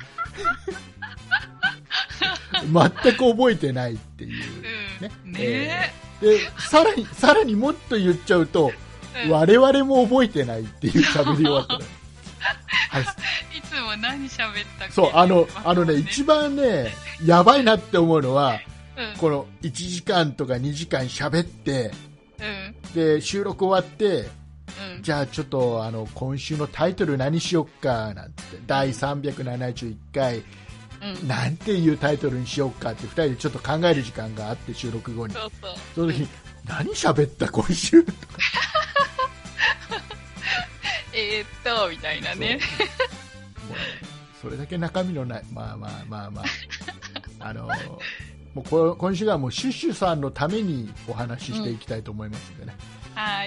全く覚えてないっていうね。でさらにもっと言っちゃうと、我々も覚えてないっていう喋り終わったらはい、いつも何喋ったっけ。 そうね、一番ねやばいなって思うのは、この1時間とか2時間喋って、で収録終わってじゃあちょっと今週のタイトル何しよっかなんて第371回、なんていうタイトルにしようかって2人でちょっと考える時間があって、収録後に。その時に何喋った今週とかみたいなね。 もうそれだけ中身のない、まあもう今週はもうシュッシュさんのためにお話ししていきたいと思いますのでね。はい。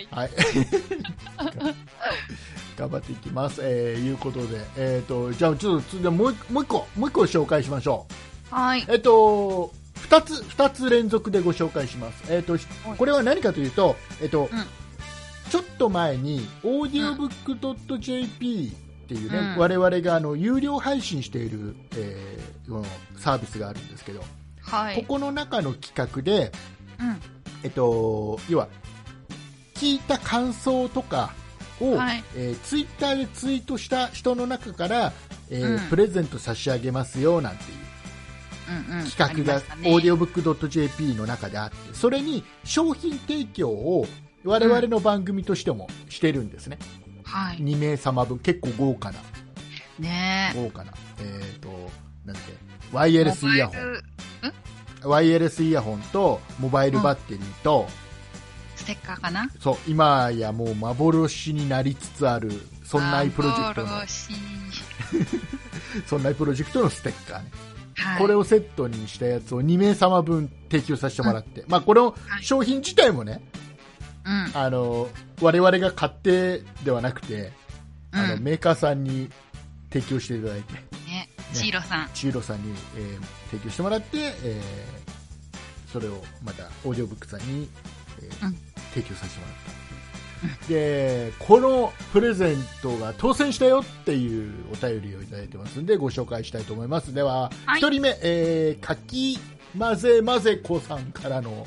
頑張っていきます。いうことで、じゃあちょっともう一個紹介しましょう。はい。2つ連続でご紹介します。これは何かというと、ちょっと前に audiobook.jp っていうね、我々が有料配信している、サービスがあるんですけど、はい、ここの中の企画で、要は聞いた感想とかを、ツイッターでツイートした人の中から、プレゼント差し上げますよなんていう企画が、audiobook.jp の中であって、それに商品提供を我々の番組としてもしてるんですね。2名様分、結構豪華な、なんだっけ、ワイヤレスイヤホンとモバイルバッテリーと、 ステッカーかな。 そう、今やもう幻になりつつあるそんなプロジェクトのそんなプロジェクトのステッカーね、これをセットにしたやつを2名様分提供させてもらって、この商品自体もね、我々が買ってではなくて、メーカーさんに提供していただいて、 チーロさんに、提供してもらって、それをまたオーディオブックさんに、提供させてもらった。で、このプレゼントが当選したよっていうお便りをいただいてますので、ご紹介したいと思います。では、1人目、かきまぜまぜこさんからの、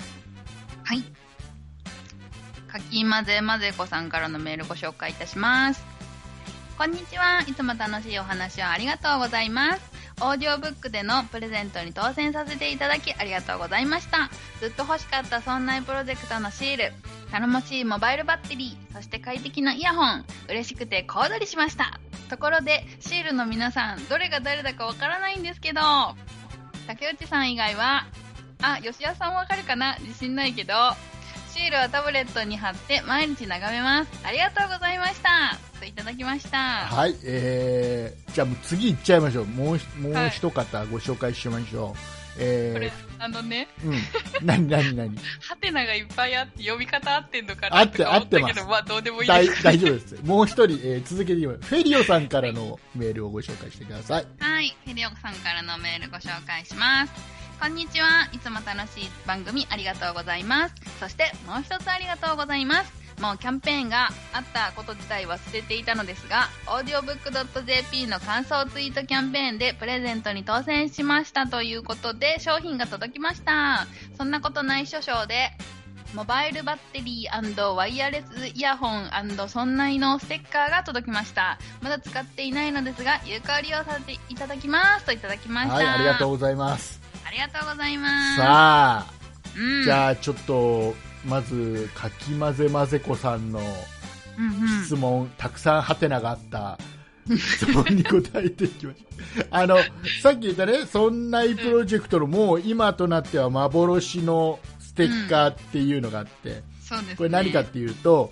かきまぜまぜこさんからのメールご紹介いたします。こんにちは。いつも楽しいお話をありがとうございます。オーディオブックでのプレゼントに当選させていただきありがとうございました。ずっと欲しかったそんなプロジェクトのシール、頼もしいモバイルバッテリー、そして快適なイヤホン、嬉しくて小躍りしました。ところでシールの皆さん、どれが誰だかわからないんですけど、竹内さん以外は、吉谷さんわかるかな、自信ないけど、シールはタブレットに貼って毎日眺めます。ありがとうございました。といただきました。 はい、じゃあもう次行っちゃいましょう。もう一方ご紹介しましょう。これ何ハテナがいっぱいあって読み方合ってんのかなって思ったけど、どうでもいいです。 大丈夫です。もう一人、続けていきます。フェリオさんからのメールをご紹介してください。 はい、フェリオさんからのメールご紹介します。こんにちは。いつも楽しい番組ありがとうございます。そしてもう一つありがとうございます。もうキャンペーンがあったこと自体忘れていたのですが、audiobook.jp の感想ツイートキャンペーンでプレゼントに当選しましたということで商品が届きました。そんなことない少々でモバイルバッテリー&ワイヤレスイヤホン&そんないのステッカーが届きました。まだ使っていないのですが有効利用させていただきますといただきました。 はい、ありがとうございます。 ありがとうございます。 さあ、じゃあちょっとまずかきまぜまぜこさんの質問、たくさんハテナがあった質問に答えていきましょう。さっき言ったね、そんないプロジェクトのもう今となっては幻のステッカーっていうのがあって、 そうですね、 これ何かっていうと、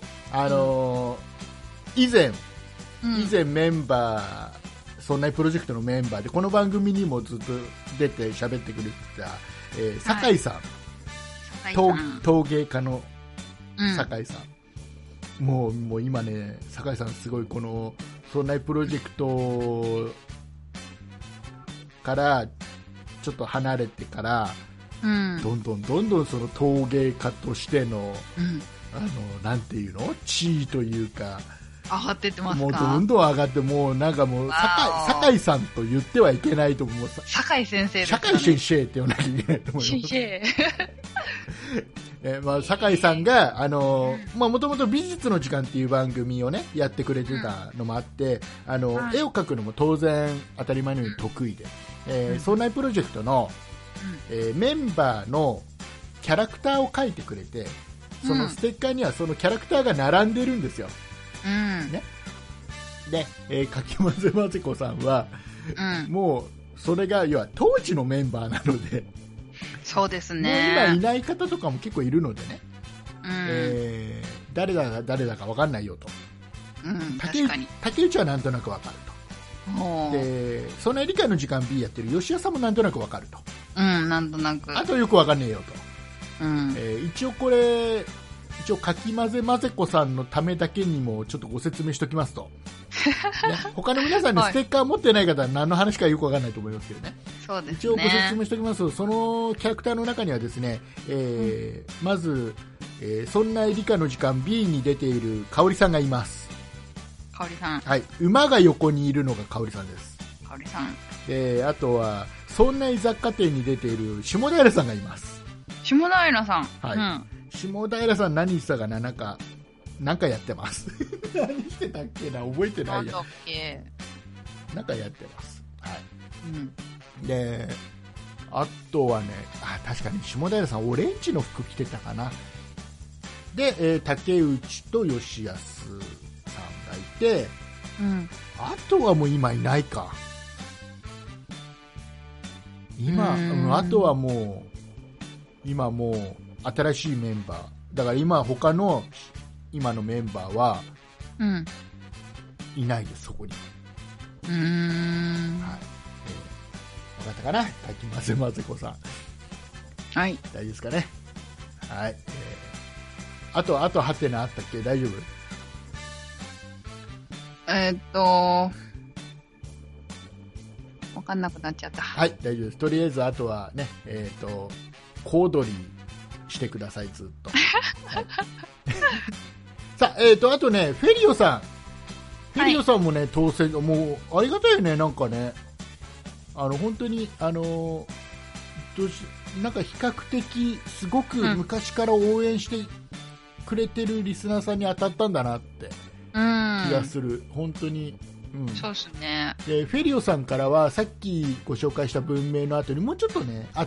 以前メンバー、そんなプロジェクトのメンバーでこの番組にもずっと出て喋ってくれてた、酒井さん、陶芸家の酒井さん、もう今ね、酒井さんすごいこのそんなプロジェクトからちょっと離れてから、どんどんその陶芸家としての、なんていうの、地位というか上がってってますか。 もうどんどん上がって、もうなんかもう酒井さんと言ってはいけないと思う。 酒井先生ですかね。 酒井先生って言わなきゃいけないと思います。酒井さんがもともと美術の時間っていう番組をねやってくれてたのもあって、絵を描くのも当然当たり前のように得意で、そんなプロジェクトの、メンバーのキャラクターを描いてくれて、 そのステッカーにはそのキャラクターが並んでるんですよ。ね、で、かきまぜまぜこさんは、もうそれが要は当時のメンバーなので、 そうですね。 もう今いない方とかも結構いるのでね、誰だか分かんないよと、 確かに竹内はなんとなく分かると、でそんな理科の時間 B やってる吉田さんもなんとなく分かると、 なんとなく、 あとよく分かんねえよと、一応かきまぜまぜこさんのためだけにもちょっとご説明しておきますと、ね、他の皆さんにステッカー持ってない方は何の話かよく分かんないと思いますけどね、 そうですね、 一応ご説明しておきますと、そのキャラクターの中にはですね、まず、そんな理科の時間 B に出ている香織さんがいます。 香織さん、 はい、馬が横にいるのが香織さんです。 香織さんで、あとはそんな雑貨店に出ている下平さんがいます。 下平さん、 はい、下平さん何してたかな、なんかやってます何してたっけな、覚えてないや。なんかやってます。はい、で、あとはね、確かに下平さんオレンジの服着てたかな。で、竹内と吉安さんがいて、あとはもう今いないか。あとはもう今もう新しいメンバーだから、他の今のメンバーはいないです、そこに。はい、分かったかな、かきまぜまぜこさん。 はい、 大丈夫ですかね。はい、あとハテナあったっけ、大丈夫？ 分かんなくなっちゃった。 はい、大丈夫です。とりあえずあとはね、小躍りしてください、ずっと。はい、さあ、あとね、フェリオさんもね、当選、もうありがたいよね、なんかね、本当になんか比較的すごく昔から応援してくれてるリスナーさんに当たったんだなって気がする、本当に。 そうですね。 で、フェリオさんからはさっきご紹介した文明の後にもうちょっとねあって、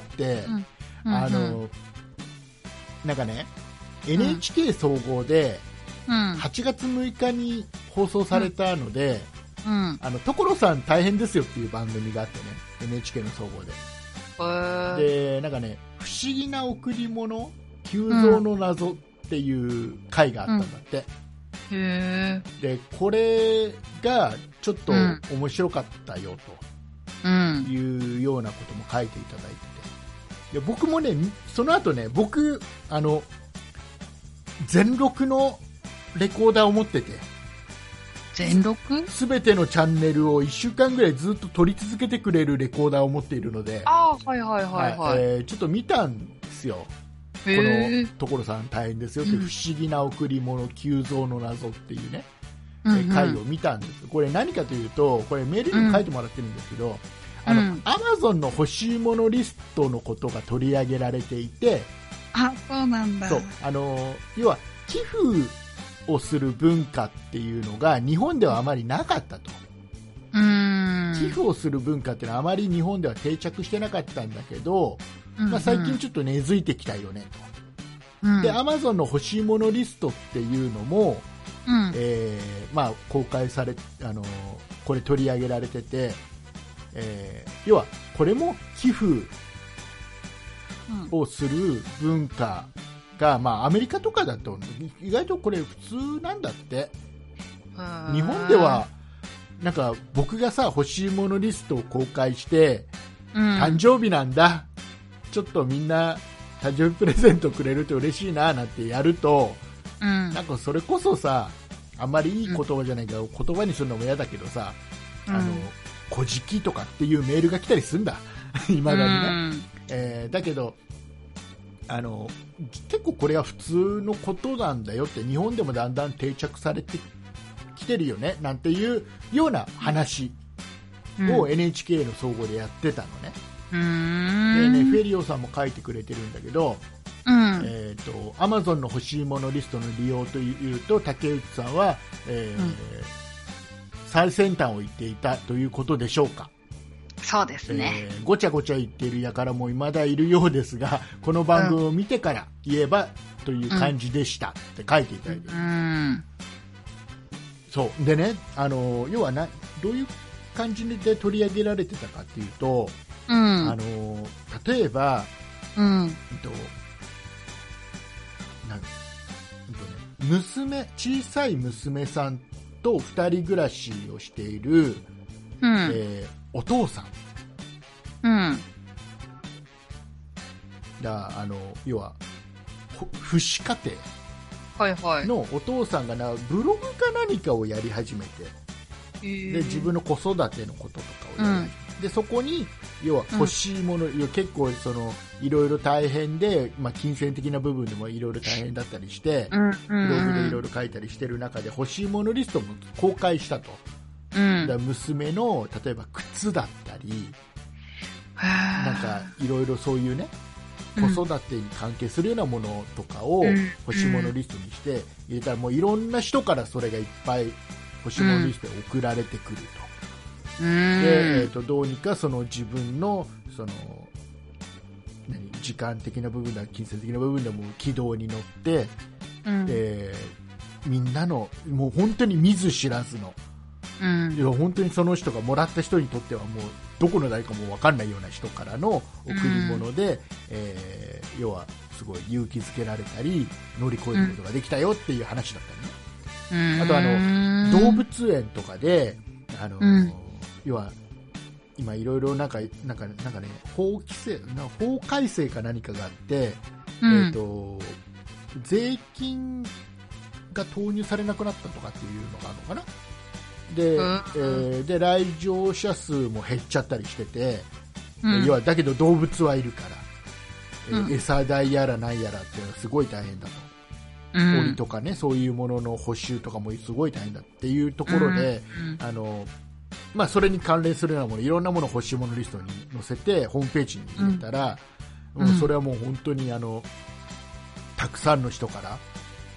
なんかね、NHK 総合で8月6日に放送されたので、所さん大変ですよっていう番組があってね、 NHK の総合で、なんかね、不思議な贈り物急増の謎っていう回があったんだって、でこれがちょっと面白かったよというようなことも書いていただいてて、で僕もね、その後ね、僕全録のレコーダーを持ってて、 全録すべてのチャンネルを1週間ぐらいずっと撮り続けてくれるレコーダーを持っているので、ちょっと見たんですよ。この所さん大変ですよって、不思議な贈り物急増の謎っていうね、回を見たんです。これ何かというと、これメールにも書いてもらってるんですけど、Amazon の欲しいものリストのことが取り上げられていて、 そうなんだ。 そう、要は寄付をする文化っていうのが日本ではあまりなかったと。寄付をする文化っていうのはあまり日本では定着してなかったんだけど、最近ちょっと根付いてきたよねと。で、Amazon の欲しいものリストっていうのも、公開され、これ取り上げられてて、要はこれも寄付をする文化が、アメリカとかだと意外とこれ普通なんだって。日本ではなんか僕がさ、欲しいものリストを公開して、誕生日なんだ、ちょっとみんな誕生日プレゼントくれると嬉しいななんてやると、なんかそれこそさ、あんまりいい言葉じゃないけど、言葉にするのも嫌だけどさ、小じきとかっていうメールが来たりするんだいまだにね、だけど結構これは普通のことなんだよって、日本でもだんだん定着されてきてるよねなんていうような話を NHK の総合でやってたのね。でね、フェリオさんも書いてくれてるんだけど、Amazon の欲しいものリストの利用というと、竹内さんは、最先端を言っていたということでしょうか。 そうですね。 ごちゃごちゃ言っている輩も未だいるようですが、この番組を見てから言えばという感じでしたって書いていただいて、そうでね、要はどういう感じで取り上げられてたかっていうと、例えば、小さい娘さんと2人暮らしをしている、お父さん、要は父子家庭のお父さんがブログか何かをやり始めて、で自分の子育てのこととかをやり始めて、でそこに要は欲しいもの、結構いろいろ大変で、金銭的な部分でもいろいろ大変だったりして、ブログでいろいろ書いたりしてる中で欲しいものリストも公開したと。だから娘の例えば靴だったり、なんかいろいろそういうね、子育てに関係するようなものとかを欲しいものリストにして入れたら、もういろんな人からそれがいっぱい欲しいものリストで送られてくると。でどうにか自分の時間的な部分だ、金銭的な部分でも軌道に乗って、みんなのもう本当に見ず知らずの、本当にその人がもらった人にとってはもうどこの誰かも分かんないような人からの贈り物で、要はすごい勇気づけられたり乗り越えることができたよっていう話だったね。あと動物園とかで要は今いろいろなんかね、法改正か何かがあって、税金が投入されなくなったとかっていうのがあるのかな。で来場者数も減っちゃったりしてて、要はだけど動物はいるから、餌代やら何やらっていうのはすごい大変だと、檻とかね、そういうものの補修とかもすごい大変だっていうところで、それに関連するようなもの、いろんなものを欲しいものリストに載せてホームページに入れたら、それはもう本当にたくさんの人から、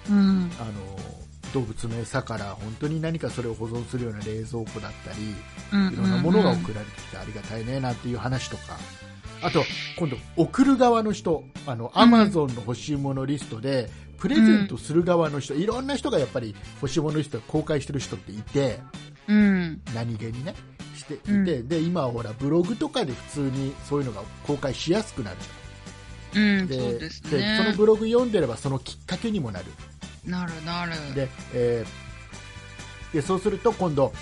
動物の餌から本当に何かそれを保存するような冷蔵庫だったり、いろんなものが送られてきてありがたいねなんていう話とか、あと今度送る側の人、アマゾンの欲しいものリストでプレゼントする側の人、いろんな人がやっぱり欲しいものリストを公開してる人っていて、何気にねしていて、で今はほらブログとかで普通にそういうのが公開しやすくなるじゃん。で、そうですね、そのブログ読んでればそのきっかけにもなる。で、そうすると今度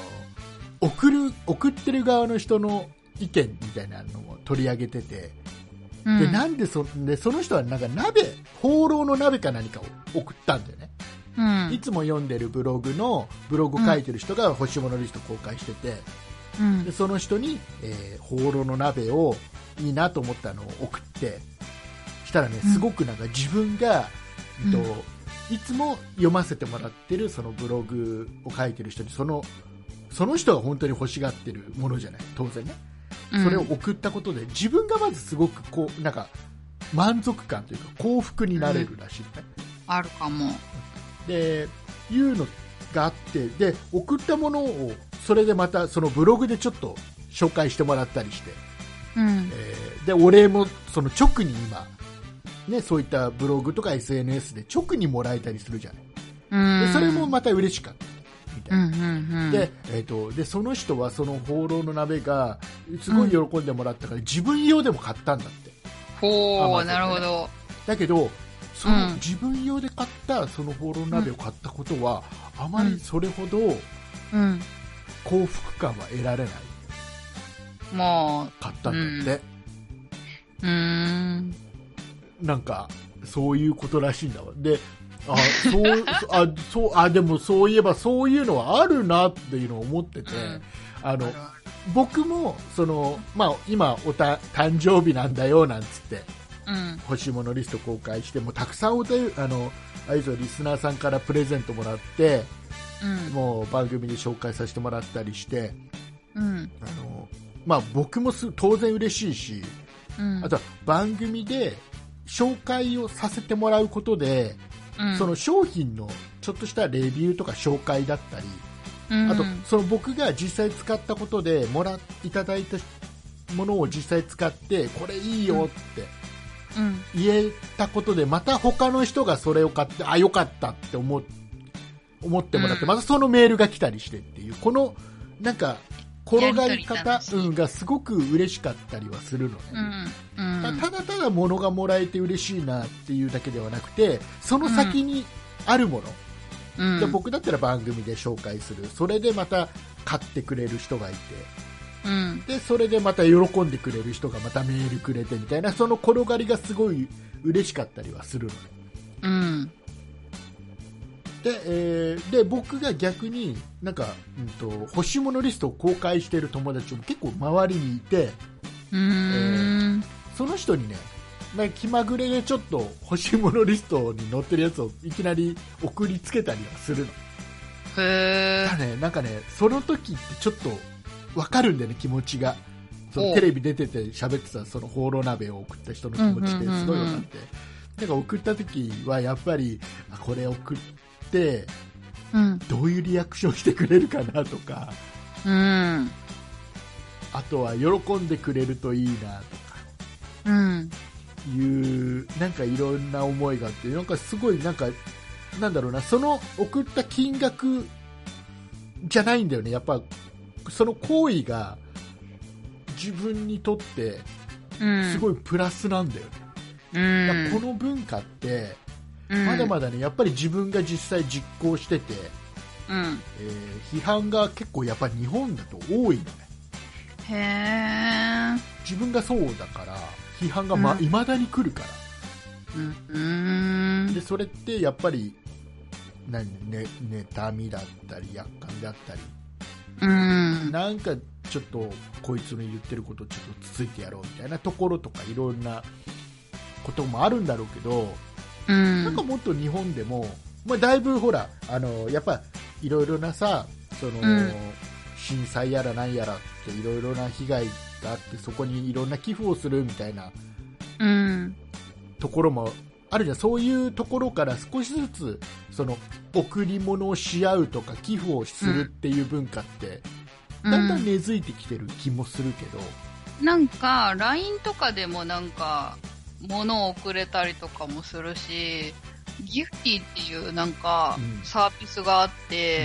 送ってる側の人の意見みたいなのを取り上げてて、でなんでその人はなんか放浪の鍋か何かを送ったんだよね。いつも読んでるブログ書いてる人が欲しいものリスト公開してて、でその人に、放浪の鍋をいいなと思ったのを送ってしたらね、すごくなんか自分が、いつも読ませてもらってるそのブログを書いてる人にその人が本当に欲しがってるものじゃない、当然ね、それを送ったことで自分がまずすごくなんか満足感というか幸福になれるらしいね、 あるかも。 でいうのがあって、で送ったものをそれでまたそのブログでちょっと紹介してもらったりして、でお礼もその直に今ね、そういったブログとか SNS で直にもらえたりするじゃない。でそれもまた嬉しかったみたいな。でその人はその放浪の鍋がすごい喜んでもらったから自分用でも買ったんだって。 なるほど。 だけどその自分用で買ったその放浪の鍋を買ったことは、あまりそれほど幸福感は得られない。買ったんだって。なんかそういうことらしいんだわ。で、でもそういえばそういうのはあるなっていうのを思ってて、僕も今誕生日なんだよなんつって、欲しいものリスト公開してもたくさんリスナーさんからプレゼントもらって、もう番組で紹介させてもらったりして、僕も当然嬉しいし、あとは番組で紹介をさせてもらうことで、その商品のちょっとしたレビューとか紹介だったり、 あとその僕が実際使ったことでいただいたものを実際使ってこれいいよって言えたことで、また他の人がそれを買ってよかったって思ってもらって、またそのメールが来たりしてっていう、このなんか転がり方、がすごく嬉しかったりはするのね、ただただ物がもらえて嬉しいなっていうだけではなくて、その先にあるもの、で僕だったら番組で紹介する、それでまた買ってくれる人がいて、でそれでまた喜んでくれる人がまたメールくれてみたいな、その転がりがすごい嬉しかったりはするのね、で僕が逆になんか、欲しいものリストを公開している友達も結構周りにいて、その人にね、なんか気まぐれでちょっと欲しいものリストに載ってるやつをいきなり送りつけたりはするの。なんかね、その時ってちょっと分かるんだよね、気持ちが。そのテレビ出てて喋ってたそのホーロー鍋を送った人の気持ちってすごい分かって、なんか送った時はやっぱりこれ送ってどういうリアクションしてくれるかなとか、あとは喜んでくれるといいなとか、いうなんかいろんな思いがあって、なんかすごいなんだろうな、その送った金額じゃないんだよね、やっぱその行為が自分にとってすごいプラスなんだよね、この文化ってまだまだね、やっぱり自分が実際実行してて、批判が結構やっぱり日本だと多いのね。自分がそうだから批判が未だに来るから、でそれってやっぱり妬みだったりやっかみだったり、なんかちょっとこいつの言ってることをちょっとつついてやろうみたいなところとかいろんなこともあるんだろうけど、なんかもっと日本でも、だいぶほらやっぱいろいろなさ、その、震災やらなんやらっていろいろな被害があって、そこにいろんな寄付をするみたいな、ところもあるじゃん。そういうところから少しずつその贈り物をし合うとか寄付をするっていう文化って、だんだん根付いてきてる気もするけど、 なんか LINE とかでもなんか物を送れたりとかもするし、ギフティっていうなんかサービスがあって、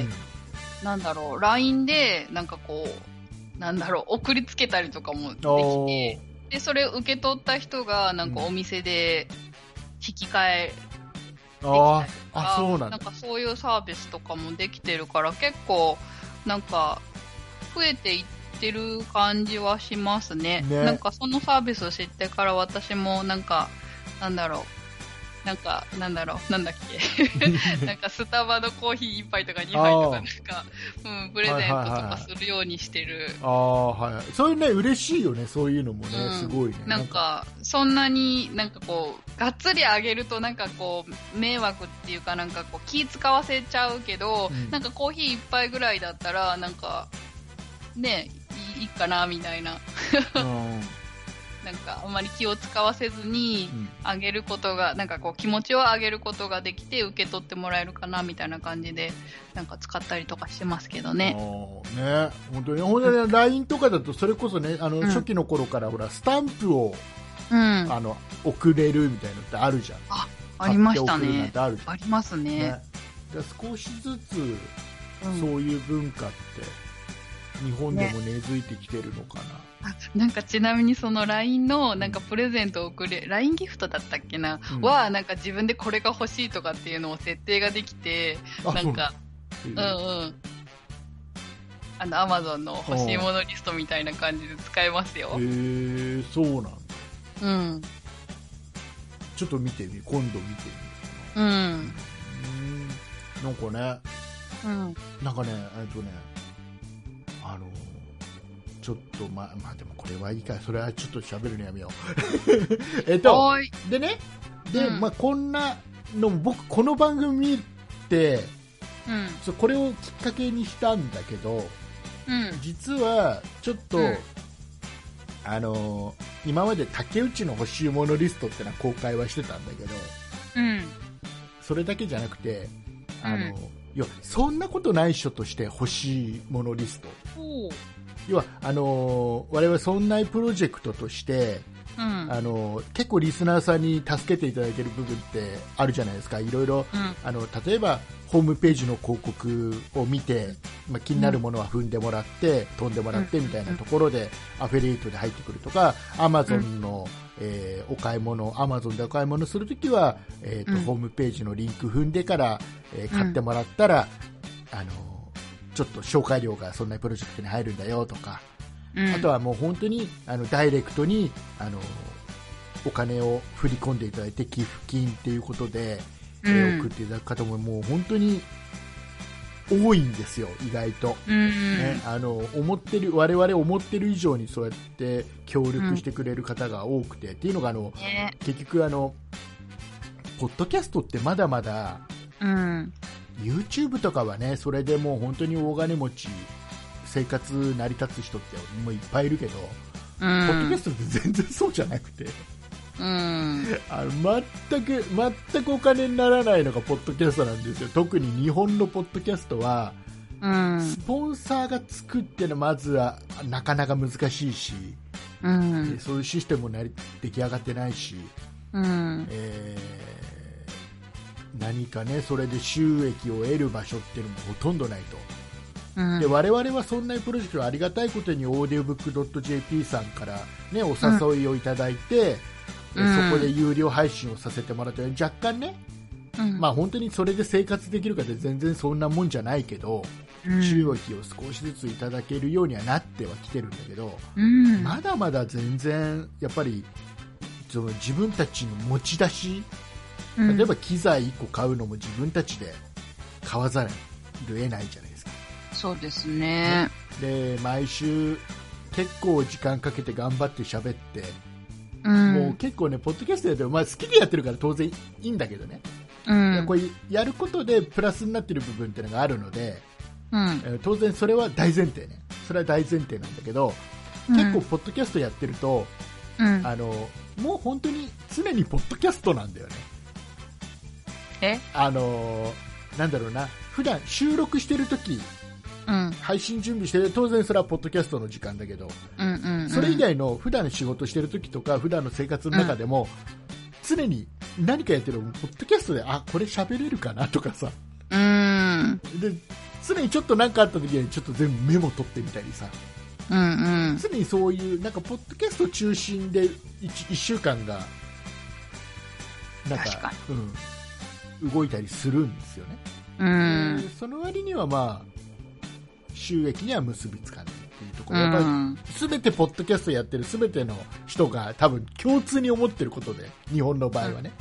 なんだろう、LINE でなんかこう、なんだろう、送りつけたりとかもできて、でそれを受け取った人がなんかお店で引き換えできたりとか、 そうなんだ。 なんかそういうサービスとかもできてるから、結構なんか増えていってる感じはしますね。なんかそのサービスを知ってから私もなんかなんだろう、なんだっけなんかスタバのコーヒー1杯とか2杯とかなんか、プレゼントとかするようにしてる。 そういうね、嬉しいよね、そういうのもね、すごいね。 なんかそんなになんかこうがっつりあげるとなんかこう迷惑っていうか、なんかこう気使わせちゃうけど、なんかコーヒー1杯ぐらいだったらなんかね、いいかなみたいな。なんかあんまり気を使わせずにあげることが、なんかこう気持ちを上げることができて受け取ってもらえるかなみたいな感じでなんか使ったりとかしてますけどね。 本当に LINE とかだとそれこそね、初期の頃からほらスタンプを、送れるみたいなのってあるじゃん。 ありましたね。 ありますね。 少しずつそういう文化って日本でも根付いてきてるのかな。 なんかちなみにその LINE のなんかプレゼントを送れ、LINE ギフトだったっけな、はなんか自分でこれが欲しいとかっていうのを設定ができて、なんかAmazon の欲しいものリストみたいな感じで使えますよ。 そうなんだ。ちょっと見てみ、今度見てみる。なんかね、ちょっとでもこれはいいから、それはちょっと喋るのやめよう。でね、こんなの僕この番組見て、これをきっかけにしたんだけど、実はちょっと、今まで竹内の欲しいものリストってのは公開はしてたんだけど、それだけじゃなくて、 いやそんなことないっしょとして欲しいものリスト。要は我々そんなプロジェクトとして、うん、結構リスナーさんに助けていただいている部分ってあるじゃないですか。いろいろ、うん、例えばホームページの広告を見て、まあ、気になるものは踏んでもらって、うん、飛んでもらってみたいなところで、うん、アフィリエイトで入ってくるとか、アマゾンの、お買い物、アマゾンでお買い物するときは、ホームページのリンク踏んでから、買ってもらったら、ちょっと紹介料がそんなプロジェクトに入るんだよとか、あとはもう本当にダイレクトにお金を振り込んでいただいて寄付金っていうことで、送っていただく方ももう本当に多いんですよ、意外と、ね、我々思ってる以上にそうやって協力してくれる方が多くて、っていうのが結局ポッドキャストってまだまだ、YouTube とかはね、それでもう本当に大金持ち生活成り立つ人ってもういっぱいいるけど、ポッドキャストって全然そうじゃなくて、全くお金にならないのがポッドキャストなんですよ。特に日本のポッドキャストは、スポンサーがつくっていうのはまずはなかなか難しいし、そういうシステムも出来上がってないし、何かね、それで収益を得る場所っていうのもほとんどないと。で我々はそんなプロジェクトありがたいことにオーディオブック .jp さんから、ね、お誘いをいただいて、そこで有料配信をさせてもらって、若干ね、まあ、本当にそれで生活できるかって全然そんなもんじゃないけど、収益を少しずついただけるようにはなってはきてるんだけど、まだまだ全然やっぱりその自分たちの持ち出し、例えば機材1個買うのも自分たちで買わざるを得ないじゃないですか。 そうですね。 で毎週結構時間かけて頑張って喋って、もう結構ねポッドキャストやってる、まあ、好きでやってるから当然いいんだけどね、これやることでプラスになってる部分っていうのがあるので、当然それは大前提ね。それは大前提なんだけど、結構ポッドキャストやってると、もう本当に常にポッドキャストなんだよね。なんだろうな、普段収録してるとき、配信準備してる、当然それはポッドキャストの時間だけど、それ以外の普段仕事してるときとか普段の生活の中でも、常に何かやってるポッドキャストでこれ喋れるかなとかさ、で常にちょっと何かあったときにちょっと全部メモ取ってみたりさ、常にそういうなんかポッドキャスト中心で 1週間がなんか、動いたりするんですよね。その割にはまあ収益には結びつかないっていうところ、やっぱり全てポッドキャストやってる全ての人が多分共通に思ってることで、日本の場合はね、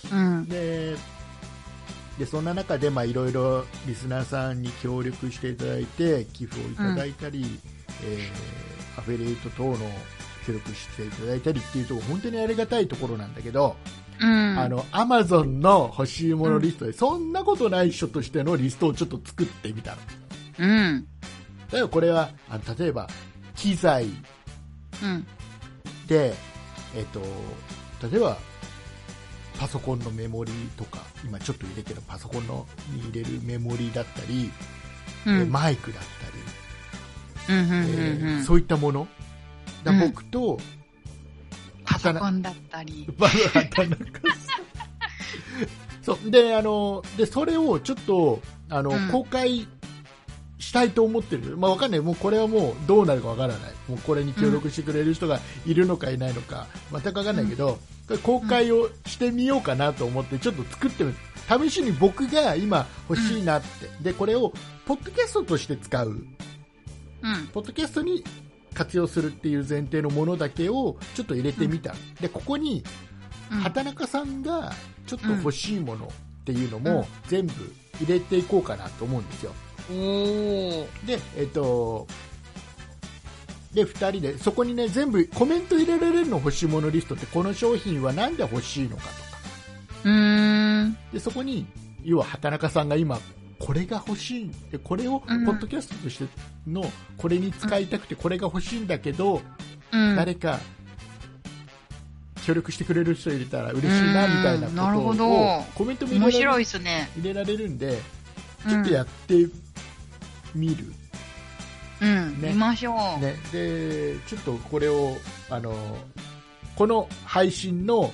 でそんな中でいろいろリスナーさんに協力していただいて寄付をいただいたり、アフィリエイト等の協力していただいたりっていうところ、本当にありがたいところなんだけど、アマゾンの欲しいものリストで、そんなことない人としてのリストをちょっと作ってみたの。だからこれは例えば機材で、例えばパソコンのメモリとか、今ちょっと入れてるパソコンに入れるメモリだったり、マイクだったり、そういったものだ、僕とパソコンだったりそうでそれをちょっと公開したいと思ってる。わかんない。もうこれはもうどうなるかわからない。もうこれに協力してくれる人がいるのかいないのか全くわかんないけど、公開をしてみようかなと思ってちょっと作ってる。試しに僕が今欲しいなって、でこれをポッドキャストとして使う、ポッドキャストに活用するっていう前提のものだけをちょっと入れてみた。でここに畑中さんがちょっと欲しいものっていうのも全部入れていこうかなと思うんですよ。で2人でそこにね全部コメント入れられるの欲しいものリストって、この商品はなんで欲しいのかとか、でそこに要は畑中さんが今これが欲しい、でこれをポッドキャストとしてのこれに使いたくてこれが欲しいんだけど、誰か協力してくれる人入れたら嬉しいなみたいなことをコメントも入れられるんで、 ちょっとやってみる、 見ましょう。 ね、でちょっとこれをこの配信の、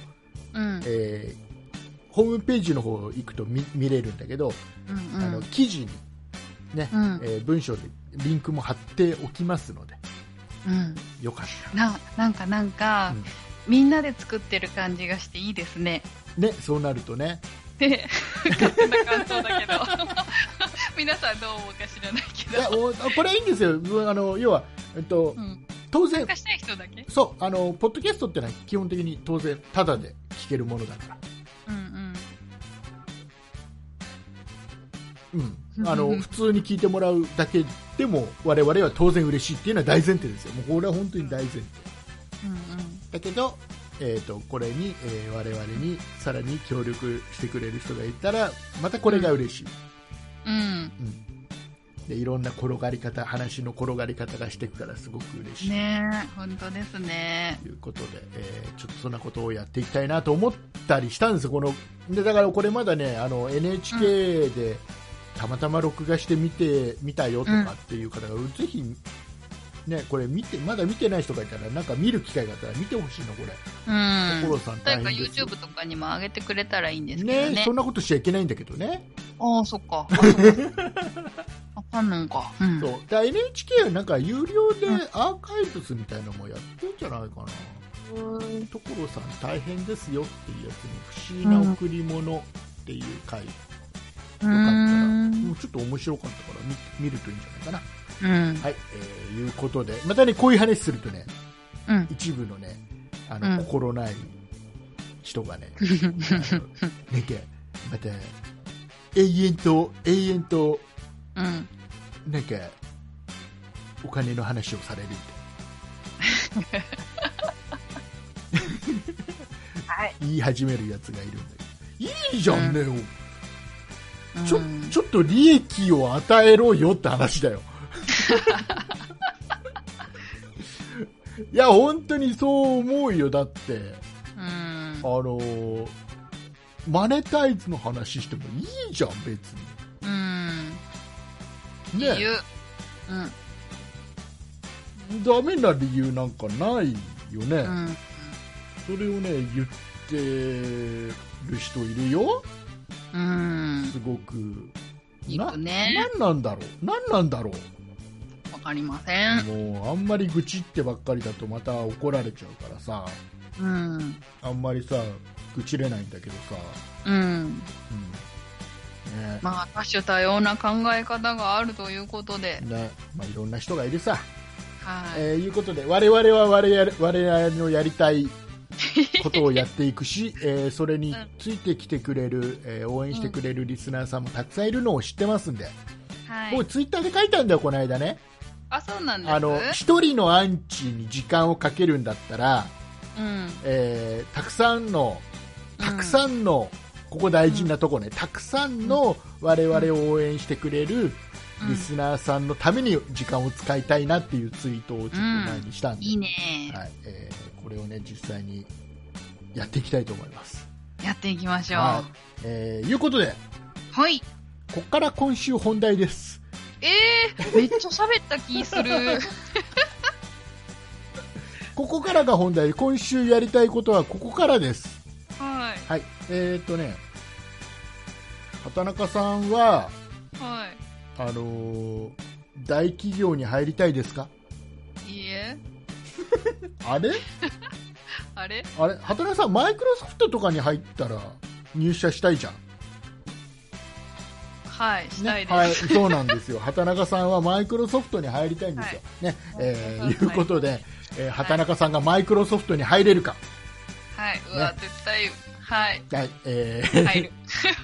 ホームページの方行くと見れるんだけど、記事に、ね文章でリンクも貼っておきますので、よかったらなんか、みんなで作ってる感じがしていいですね。 ね、そうなるとね。 で、勝手な感想だけど皆さんどう思うか知らないけど。 いや、これいいんですよ。要は、当然、 参加したい人だけ？ そう、ポッドキャストってのは基本的に当然タダで聞けるものだから。普通に聞いてもらうだけでも我々は当然嬉しいっていうのは大前提ですよ。もうこれは本当に大前提。だけど、これに、我々にさらに協力してくれる人がいたらまたこれが嬉しい。でいろんな話の転がり方がしていくからすごく嬉しい。 ね、本当ですね。 ということで、ちょっとそんなことをやっていきたいなと思ったりしたんですよ。でだからこれまだねNHK でたまたま録画して見たよとかっていう方が、ぜひね、これまだ見てない人がいたらなんか見る機会があったら見てほしいのこれ。所さん大変ですよ。 誰か YouTube とかにも上げてくれたらいいんですけどね。 そんなことしちゃいけないんだけどね。 ああ、そっか。あかんのか。 そう。NHK はなんか有料でアーカイブスみたいなのもやってるんじゃないかな。所さん大変ですよっていうやつの不思議な贈り物っていう回。よかったら、ちょっと面白かったから見るといいんじゃないかな。はい、いうことで、またね、こういう話するとね、一部のね、心ない人がね、なんか、また、永遠と、なんか、お金の話をされるみたいな。はい、言い始めるやつがいるんだけど、いいじゃんね、ちょっと利益を与えろよって話だよ。いや本当にそう思うよ。だってマネタイズの話してもいいじゃん別に。ね、ダメな理由なんかないよね。それをね言ってる人いるよ。すごく何なんだろう。 わかりません。 もうあんまり愚痴ってばっかりだとまた怒られちゃうからさ、あんまりさ愚痴れないんだけどさ、ね、 まあ多種多様な考え方があるということで、 ね、まあ、いろんな人がいるさ。 いうことで我々は我々のやりたいことをやっていくし、それについてきてくれる、応援してくれるリスナーさんもたくさんいるのを知ってますんで、僕ツイッターで書いたんだよこの間ね。 あ、そうなんです。 一人のアンチに時間をかけるんだったら、たくさんのここ大事なとこね、たくさんの我々を応援してくれるリスナーさんのために時間を使いたいなっていうツイートをちょっと前にしたんで、 いいね。 はい、これをね実際にやっていきたいと思います。 やっていきましょう。 いうことで、 はい。 こっから今週本題です。 めっちゃ喋った気する。 ここからが本題。今週やりたいことはここからです。 はい。 はい。畑中さんは、 はい。 大企業に入りたいですか？ いいえ。 あれ畑中さんマイクロソフトとかに入ったら入社したいじゃん。 はい、したいです、 ね、はい、そうなんですよ。畑中さんはマイクロソフトに入りたいんですよ、ね。いうことで、畑中さんがマイクロソフトに入れるか。 はい、うわ、絶対、はい。 はい、 入る。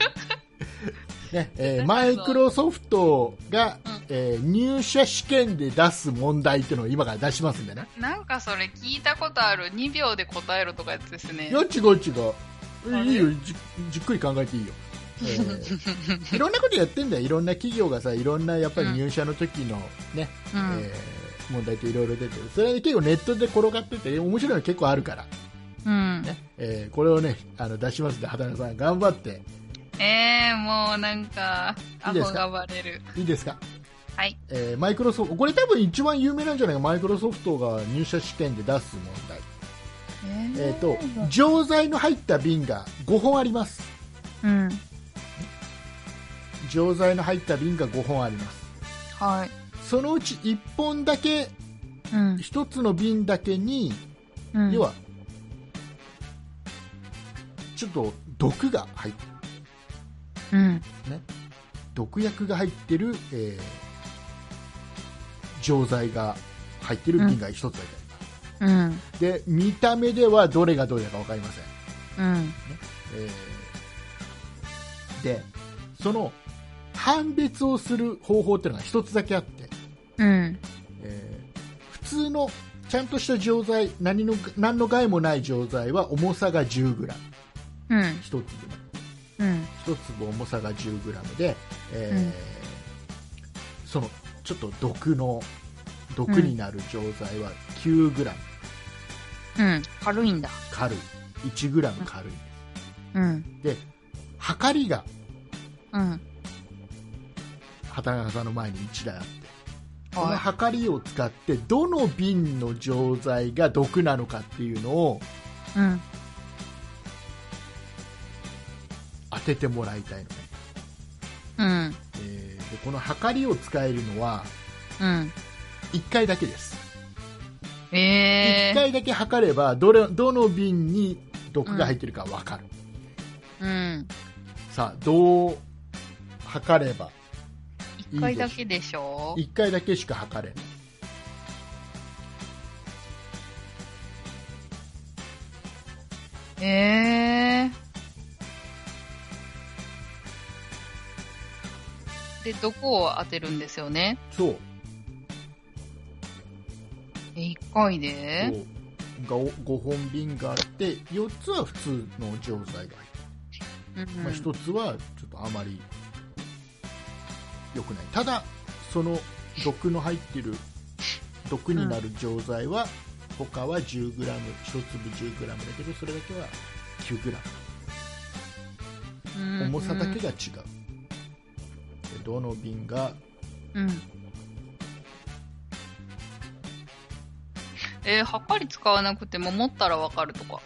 ね、マイクロソフトが、入社試験で出す問題っていうのを今から出しますんでね。 なんかそれ聞いたことある。2秒で答えろとかやつですね。 違う。いいよ、じっくり考えていいよ。いろんなことやってんだよ。いろんな企業がさ、いろんなやっぱり入社の時のね、問題っていろいろ出てる。それは結構ネットで転がってて面白いの結構あるから、ね、これをね出しますんで、畑中さん頑張って、 もうなんか、アホがバレる。 いいですか？ はい。 マイクロソフト、これ多分一番有名なんじゃないか、マイクロソフトが入社試験で出す問題。錠剤の入った瓶が5本あります。 うん。 錠剤の入った瓶が5本あります。 はい。 そのうち1本だけ、1つの瓶だけに、要は、ちょっと毒が入ってる。ね。毒薬が入ってる、錠剤が入ってる瓶が1つだけあります。で、見た目ではどれがどれだか分かりません。ね。で、その、判別をする方法っていうのが一つだけあって、普通のちゃんとした錠剤、何の害もない錠剤は重さが 10g、一粒の、一粒重さが 10g で、そのちょっと毒になる錠剤は 9g、 軽いんだ。 軽い、1g 軽いんです。で、測りが、畑中さんの前に1台あって、この測りを使ってどの瓶の錠剤が毒なのかっていうのを、当ててもらいたいのね。でこの測りを使えるのは、1回だけです。1回だけ測ればどの瓶に毒が入ってるか分かる。さあ、どう測れば 1回だけでしょ ？1回だけしか測れない。で、どこを当てるんですよね？ そう。 1回で 5本瓶があって、4つは普通の錠剤が入ってる。1つはちょっとあまり良くない。ただその毒の入ってる毒になる錠剤は、他は 10g、 1粒 10g だけど、それだけは 9g、 重さだけが違う。でどの瓶が、 測り使わなくても持ったら分かるとか。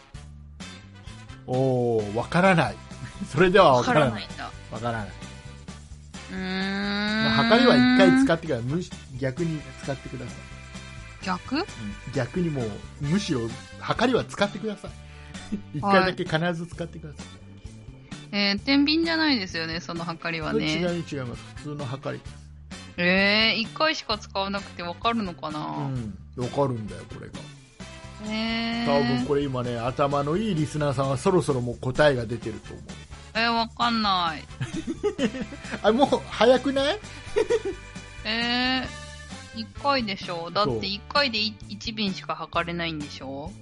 分からない。それでは分からない。分からない。測りは1回使ってから逆に使ってください。逆にもうむしろ測りは使ってください。1回だけ必ず使ってください。天秤じゃないですよね、その測りはね。 違います。普通の測りです。 1回しか使わなくて分かるのかな？ 分かるんだよ、これが。多分これ今ね、頭のいいリスナーさんはそろそろもう答えが出てると思う。 分かんない。 もう早くない ？1回でしょ。だって1回で1瓶しか測れないんでしょ。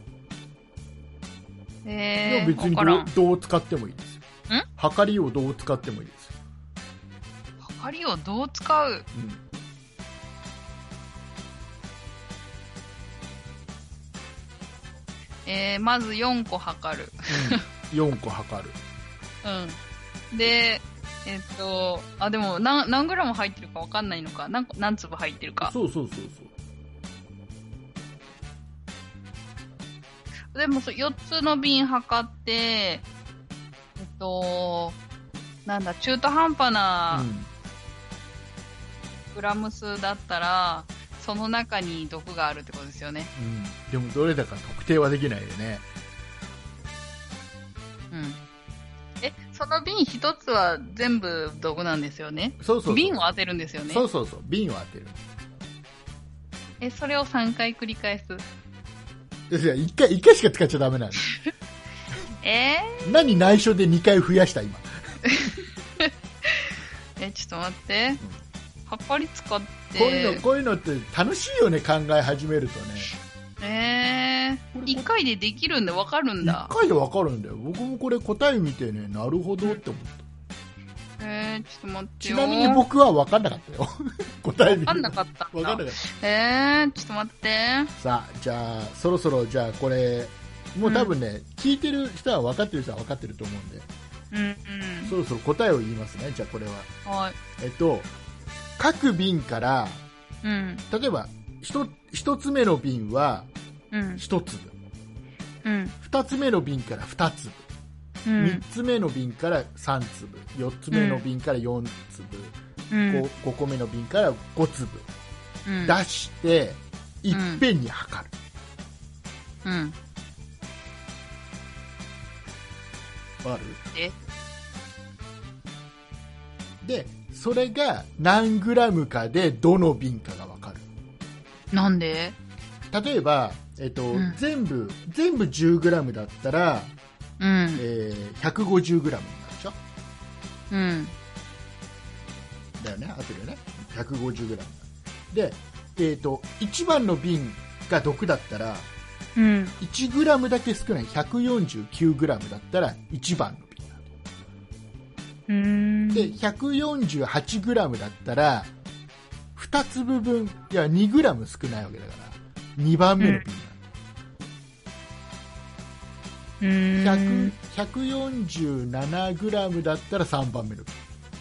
でも別にどう使ってもいいですよ。測りをどう使ってもいいですよ。 測りをどう使う？まず4個測る。 4個測る。 で、でも何グラム入ってるか分かんないのか。何粒入ってるか。 そう。 でも4つの瓶測って、中途半端なグラム数だったら、その中に毒があるってことですよね。 でもどれだか特定はできないよね。 その瓶一つは全部毒なんですよね。 そう。 瓶を当てるんですよね。 そう。瓶を当てる。 それを3回繰り返す。 1回しか使っちゃダメなんです。何内緒で2回増やした今。 ちょっと待って。測り使って。 こういうのって楽しいよね、考え始めるとね。1回でできるんで分かるんだ。 1回で分かるんだよ。僕もこれ答え見てね、なるほどって思った。 ちょっと待ってよ。 ちなみに僕は分かんなかったよ。答え見て。 分かんなかった。 分かんなかった。 ちょっと待って。 さあ、じゃあ、そろそろ、じゃあこれ、もう多分ね、聞いてる人は分かってる人は分かってると思うんで、 うんうん、 そろそろ答えを言いますね。じゃあこれは。 はい。 各瓶から、 うん。 例えば、一つ目の瓶はうん。 一粒。 うん。 二つ目の瓶から二粒。 うん。 三つ目の瓶から三粒。四つ目の瓶から四粒。 うん。 五個目の瓶から五粒。 うん。 出して、いっぺんに測る。 うん。 わかる？ え？ で、それが何グラムかでどの瓶かがわかる。 なんで？ 例えば、 ん全部10グラムだったら、 うん。 150グラムになるでしょ。 うん。 だよね、合ってるよね。150グラムで、1番の瓶が毒だったら、 うん。 1グラムだけ少ない149グラムだったら1番の瓶なんで、148グラムだったら2粒分、いや2グラム少ないわけだから2番目の瓶なんで、147グラムだったら3番目の瓶。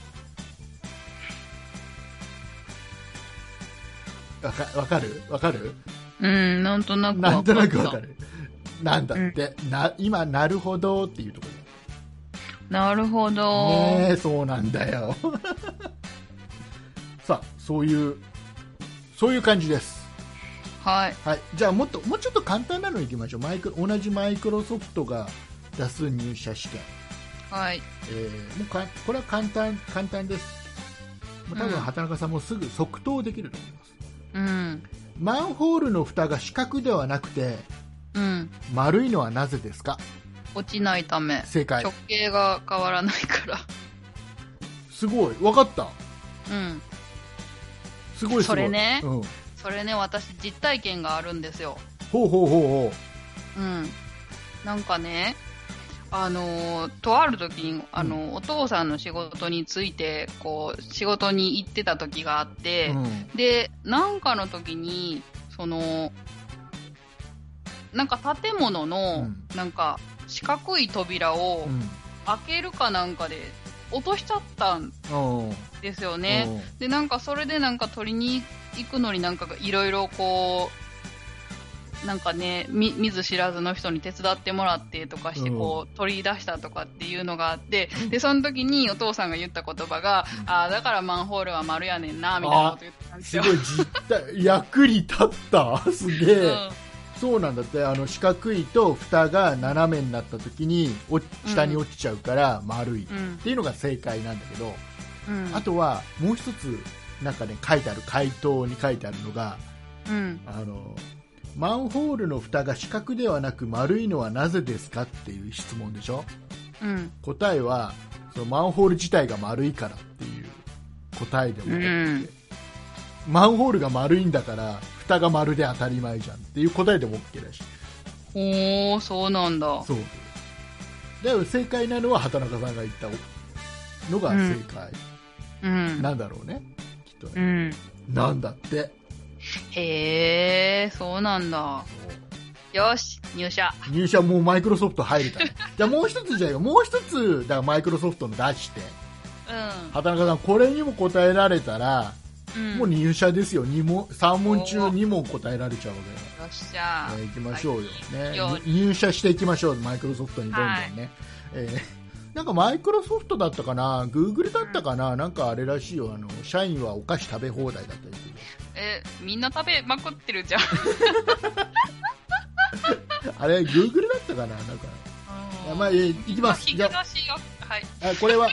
わかる？ うん、なんとなくなんとなくわかる。なんだって、今なるほどっていうところ。 なるほど。 ねえ、そうなんだよ。さあ、そういう感じです。 はい。 はい。じゃあもうちょっと簡単なのいきましょう。同じマイクロソフトが出す入社試験。 はい。 もうこれは簡単です。もう多分畑中さんもすぐ即答できると思います。 うん。 マンホールの蓋が四角ではなくて、 うん。 丸いのはなぜですか？ 落ちないため。 正解。 直径が変わらないから。 すごい。わかった。 うん。 すごい。 それね、 うん、 それね、私実体験があるんですよ。 ほう。 うん。なんかね、とある時に、お父さんの仕事について、仕事に行ってた時があって、で、なんかの時に、なんか建物の、なんか四角い扉を開けるかなんかで落としちゃったんですよね。で、なんかそれでなんか取りに行くのになんかいろいろなんかね、見ず知らずの人に手伝ってもらってとかして取り出したとかっていうのがあって、で、その時にお父さんが言った言葉が、だからマンホールは丸やねんな、みたいなこと言ってたんですよ。 すごい実体、役に立った。すげえ。そうなんだって。四角いと蓋が斜めになった時に下に落ちちゃうから丸いっていうのが正解なんだけど、あとはもう一つなんかね、回答に書いてあるのが、マンホールの蓋が四角ではなく丸いのはなぜですかっていう質問でしょ。答えはそのマンホール自体が丸いからっていう答えでもなくて、マンホールが丸いんだから蓋が丸で当たり前じゃんっていう答えでも OK だし。 おー、そうなんだ。 そうだから正解なのは畑中さんが言ったのが正解なんだろうね、きっとね。なんだって。 へえ、そうなんだ。よし、入社もうマイクロソフト入れたね。じゃあもう一つだからマイクロソフトの出して、畑中さんこれにも答えられたら、もう入社ですよ。3問中2問答えられちゃうわけだ。 よっしゃ行きましょうよ、ね、入社していきましょう、マイクロソフトにどんどんね。なんかマイクロソフトだったかな、グーグルだったかな、なんかあれらしいよ、社員はお菓子食べ放題だったりする。 みんな食べまくってるじゃん。 あれ、グーグルだったかな、なんか。まあ、いきます。 じゃあ、 これは、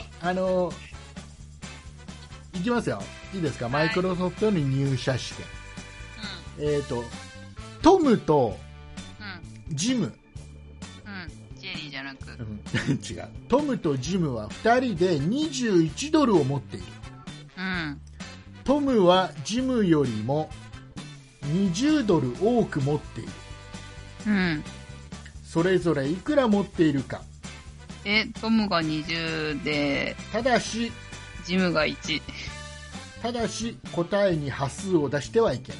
いきますよ。いいですか、マイクロソフトに入社試験。トムと、ジム。 ジェリーじゃなく。 違う。トムとジムは2人で21ドルを持っている。トムはジムよりも20ドル多く持っている。それぞれいくら持っているか。 トムが20で、 ただしジムが1。 ただし答えに端数を出してはいけない。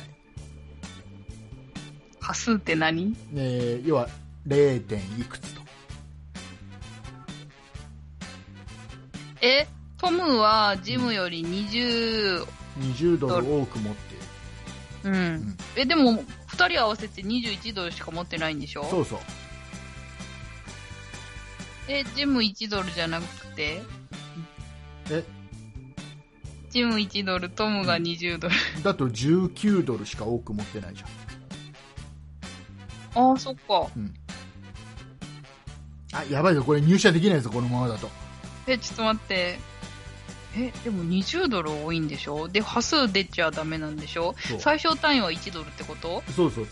端数って何？ 要は 0. いくつと。 トムはジムより20 ドル多く持っている。 うん。でも、2人合わせて21ドルしか持ってないんでしょ？ そうそう。 ジム1ドルじゃなくて？ジム1ドル、トムが20ドル。 だと19ドルしか多く持ってないじゃん。ああ、そっか。 うん。あ、やばいぞ、これ入社できないぞ、このままだと。 ちょっと待って。でも20ドル多いんでしょ？で、端数出ちゃダメなんでしょ？最小単位は1ドルってこと？ そうそうそうそう。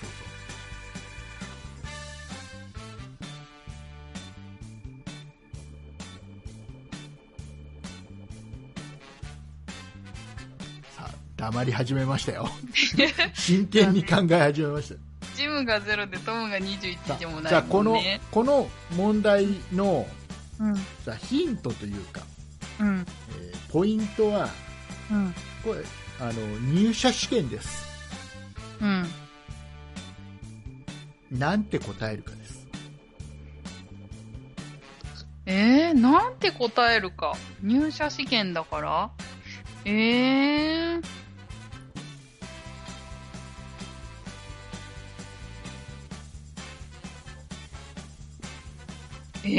さあ、黙り始めましたよ。真剣に考え始めました。 ジムが0でトムが21でもないもんね。 じゃあこの問題の、さヒントというか、ポイントは、これ入社試験です。なんて答えるかです。 なんて答えるか。入社試験だから。じ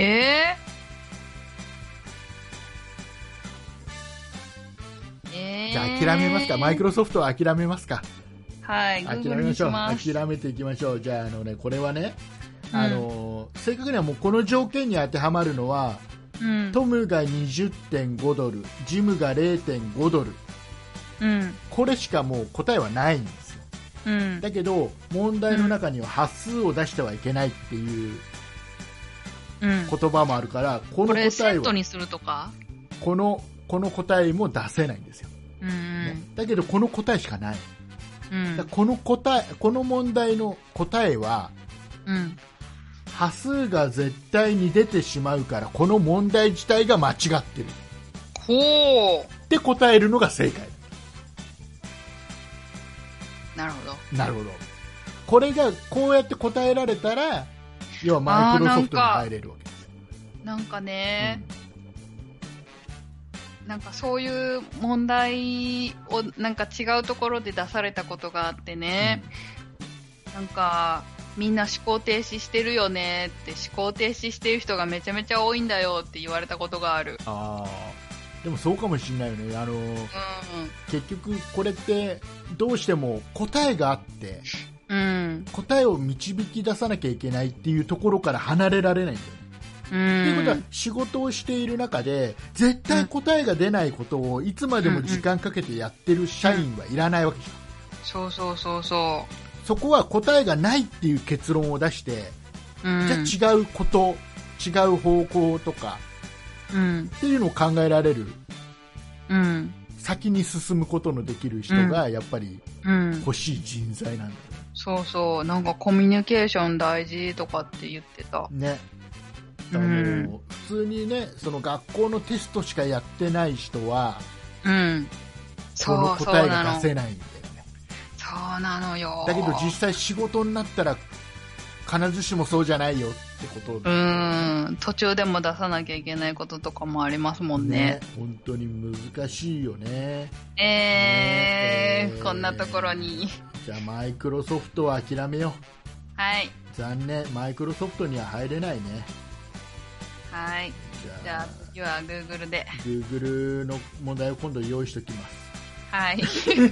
ゃあ諦めますか。マイクロソフトは諦めますか。 はい、 諦めましょう。諦めていきましょう。じゃあこれはね、正確にはもうこの条件に当てはまるのは、トムが 20.5 ドル、ジムが 0.5 ドル、これしかもう答えはないんですよ。だけど問題の中には端数を出してはいけないっていう言葉もあるから、この答えはセットにするとか、 この答えも出せないんですよ。だけどこの答えしかない。この問題の答えは、端数が絶対に出てしまうから、この問題自体が間違ってるって答えるのが正解。 なるほど。 なるほど。これがこうやって答えられたら、要はマイクロソフトに入れるわけですよ。 なんかね、なんかそういう問題をなんか違うところで出されたことがあってね、なんかみんな思考停止してるよねって、思考停止してる人がめちゃめちゃ多いんだよって言われたことがある。 でもそうかもしれないよね。結局これってどうしても答えがあって、答えを導き出さなきゃいけないっていうところから離れられないんだよね。ということは、仕事をしている中で絶対答えが出ないことをいつまでも時間かけてやってる社員はいらないわけじゃん。 そう。 そこは答えがないっていう結論を出して、じゃあ違うこと、違う方向とか、っていうのを考えられる、先に進むことのできる人がやっぱり欲しい人材なんだよね。 そう、なんかコミュニケーション大事とかって言ってた。 ね。普通にね、その学校のテストしかやってない人は、この答えが出せないんだよね。 そうなのよ。 だけど実際仕事になったら必ずしもそうじゃないよってこと。 途中でも出さなきゃいけないこととかもありますもんね。 本当に難しいよね。 こんなところに。 じゃあマイクロソフトは諦めよう。はい。 残念、マイクロソフトには入れないね。 はい。じゃあ次は Google で。 Google の問題を今度用意しておきます。 はい。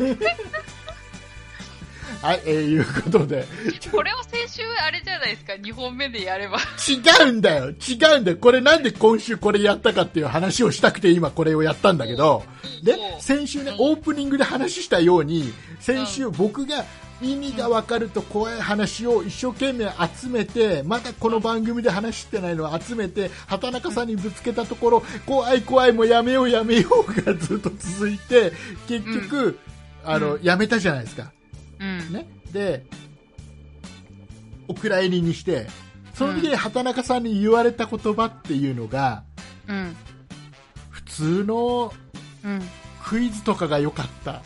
はい、いうことで。 これを先週あれじゃないですか、2本目でやれば。 違うんだよ。これなんで今週これやったかっていう話をしたくて今これをやったんだけど、で、先週ね、オープニングで話したように、先週僕が意味が分かると怖い話を一生懸命集めて、まだこの番組で話してないのを集めて、畑中さんにぶつけたところ、怖いもうやめようがずっと続いて、結局、やめたじゃないですか。ね、でお蔵入りにして、その時に畑中さんに言われた言葉っていうのが、普通のクイズとかが良かった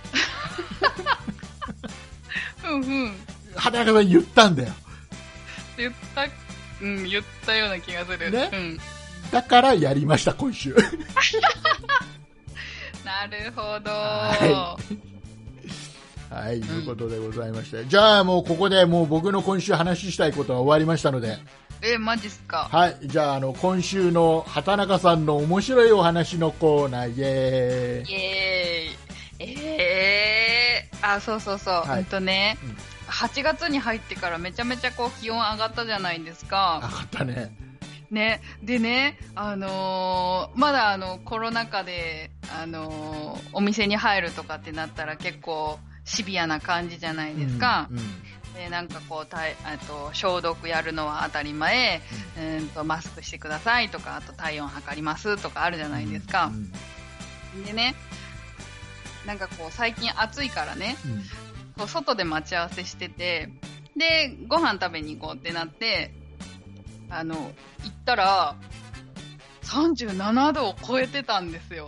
畑中さん言ったんだよ。 言ったような気がする、 ね。 だからやりました今週。 なるほど。 はい、ということでございまして、じゃあもうここでもう僕の今週話したいことは終わりましたので、 マジっすか。 はい、じゃあ今週の畑中さんの面白いお話のコーナー、イエーイ。 イエーイ。あ、そうそうそう。 はい、 8月に入ってからめちゃめちゃこう気温上がったじゃないですか。 上がったね。 ね、でね、まだコロナ禍で、お店に入るとかってなったら結構シビアな感じじゃないですか。でなんかこう消毒やるのは当たり前、マスクしてくださいとか、あと体温測りますとかあるじゃないですか。でね、なんかこう最近暑いからね、こう外で待ち合わせしてて、でご飯食べに行こうってなって、行ったら37度を超えてたんですよ。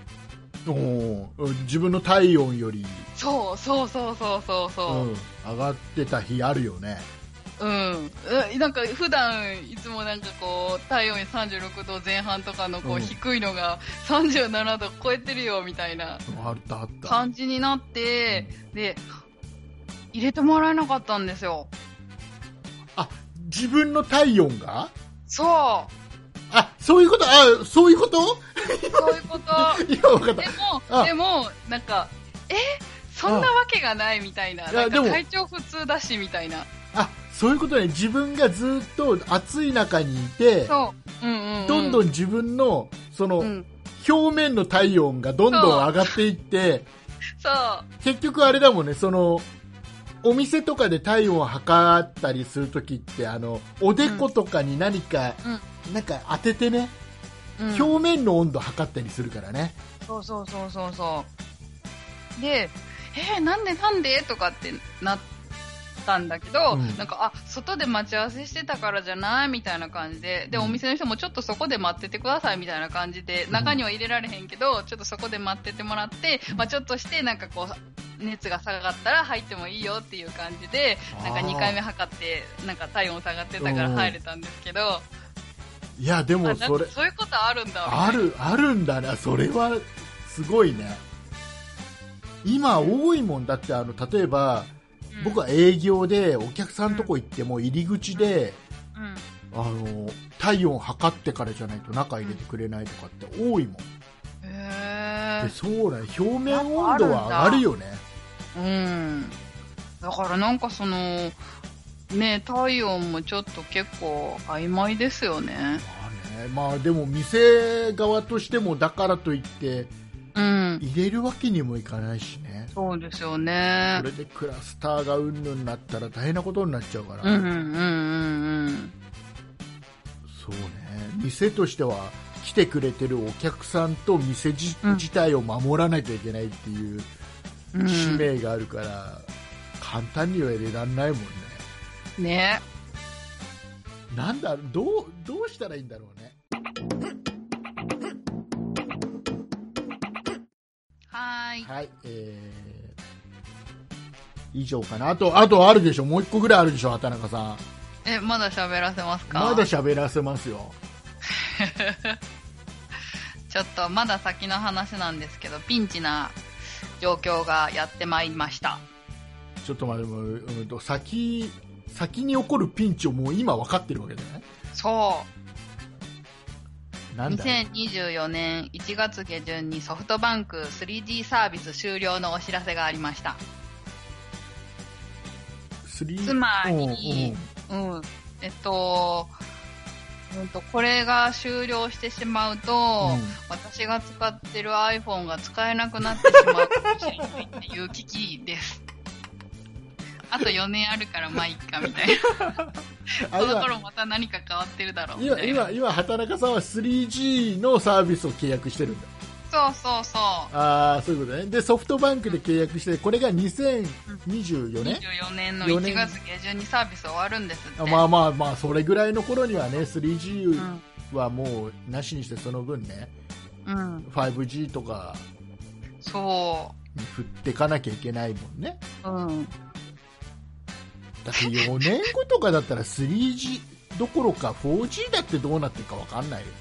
自分の体温よりそう、上がってた日あるよね。 なんか普段いつもなんかこう体温36度前半とかのこう低いのが37度超えてるよみたいな感じになって、で入れてもらえなかったんですよ。 あ、自分の体温が？ そう。 そういうこと？そういうことそういうこと。 いや、分かった。 でも、なんか、そんなわけがないみたいな。なんか体調普通だしみたいな。 そういうことね。自分がずっと暑い中にいて、どんどん自分の、表面の体温がどんどん上がっていって、結局あれだもんね、お店とかで体温を測ったりするときって、おでことかに何か、なんか当ててね、表面の温度測ったりするからね。そう。 で、なんでとかってなったんだけど、なんか、外で待ち合わせしてたからじゃないみたいな感じで、お店の人もちょっとそこで待っててくださいみたいな感じで、中には入れられへんけど、ちょっとそこで待っててもらって、ちょっとして、なんかこう、熱が下がったら入ってもいいよっていう感じで、なんか2回目測って、なんか体温下がってたから入れたんですけど、 いや、でもそういうことあるんだ。 あるんだね。それはすごいね。今多いもんだって、例えば、僕は営業でお客さんとこ行っても入り口で、体温測ってからじゃないと中入れてくれないとかって多いもん。そうだね。表面温度は上がるよね。 だからなんか体温もちょっと結構曖昧ですよね。 でも店側としてもだからといって、入れるわけにもいかないしね。 そうですよね。 それでクラスターがうんぬんなったら大変なことになっちゃうから。そうね。店としては来てくれてるお客さんと店自体を守らなきゃいけないっていう使命があるから、簡単には入れられないもんね。なんだ、どうしたらいいんだろうね。はい、以上かな。あとあるでしょ。もう一個ぐらいあるでしょ、畑中さん。 まだ喋らせますか？ まだ喋らせますよ。 ちょっとまだ先の話なんですけど、ピンチな状況がやってまいりました。 ちょっと待って、先に起こるピンチをもう今分かってるわけだね。 そう。2024年1月下旬にソフトバンク 3G サービス終了のお知らせがありました。つまり、これが終了してしまうと、私が使ってる iPhone が使えなくなってしまうかもしれないっていう危機です。あと4年あるからまあいっかみたいな。その頃また何か変わってるだろうみたいな。 今畑中さんは 3G のサービスを契約してるんだ。 そう。 そういうことね。でソフトバンクで契約して、これが2024年 24年の1月下旬にサービス終わるんですって。 まあそれぐらいの頃にはね、 3G はもうなしにして、その分ね、5G とかに振っていかなきゃいけないもんね。だって4年後とかだったら 3G どころか 4G だってどうなってるか分かんないよ。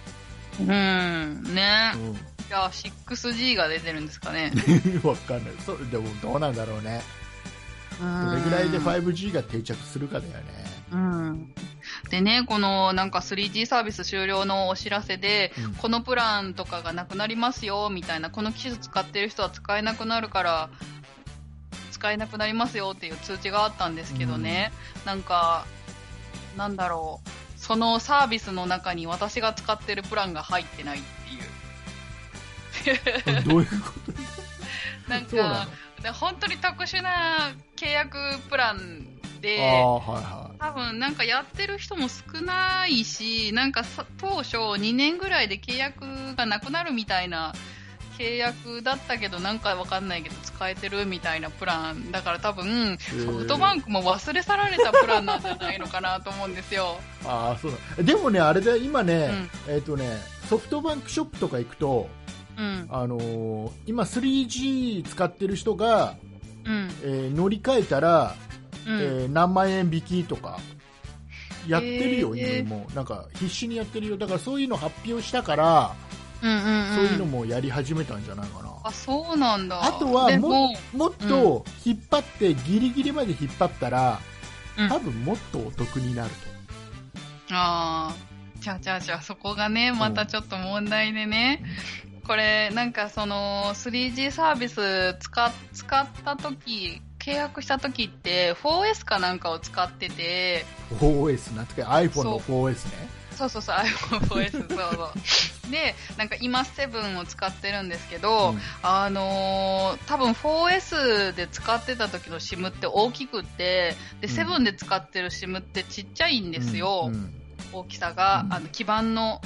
ね。じゃあ 6G が出てるんですかね。 わかんない。でもどうなんだろうね。どれぐらいで 5G が定着するかだよね。 でね、このなんか 3G サービス終了のお知らせで、このプランとかがなくなりますよみたいな、この機種使ってる人は使えなくなるから使えなくなりますよっていう通知があったんですけどね、なんかなんだろう、そのサービスの中に私が使ってるプランが入ってないっていう。 どういうことなんか本当に特殊な契約プランで、多分なんかやってる人も少ないし、なんか当初2年ぐらいで契約がなくなるみたいな契約だったけど、なんかわかんないけど使えてるみたいなプランだから、多分ソフトバンクも忘れ去られたプランなんじゃないのかなと思うんですよ。 そうだ。でもね、あれだ、今ね、ソフトバンクショップとか行くと、今 3G 使ってる人が、乗り換えたら、何万円引きとかやってるよ、今もなんか必死にやってるよ。だからそういうの発表したから、そういうのもやり始めたんじゃないかな。 あ、そうなんだ。 あとはもっと引っ張って、ギリギリまで引っ張ったら、多分もっとお得になると。 じゃあそこがね、またちょっと問題でね、これなんかその 3G サービス使った時、契約した時って 4S かなんかを使ってて、 4S なんてか iPhone の 4S ね。 そう iPhone4S そうで、なんか今7を使ってるんですけど、多分 4S で使ってた時の SIM って大きくって、で7で使ってる SIM ってちっちゃいんですよ、大きさが。基板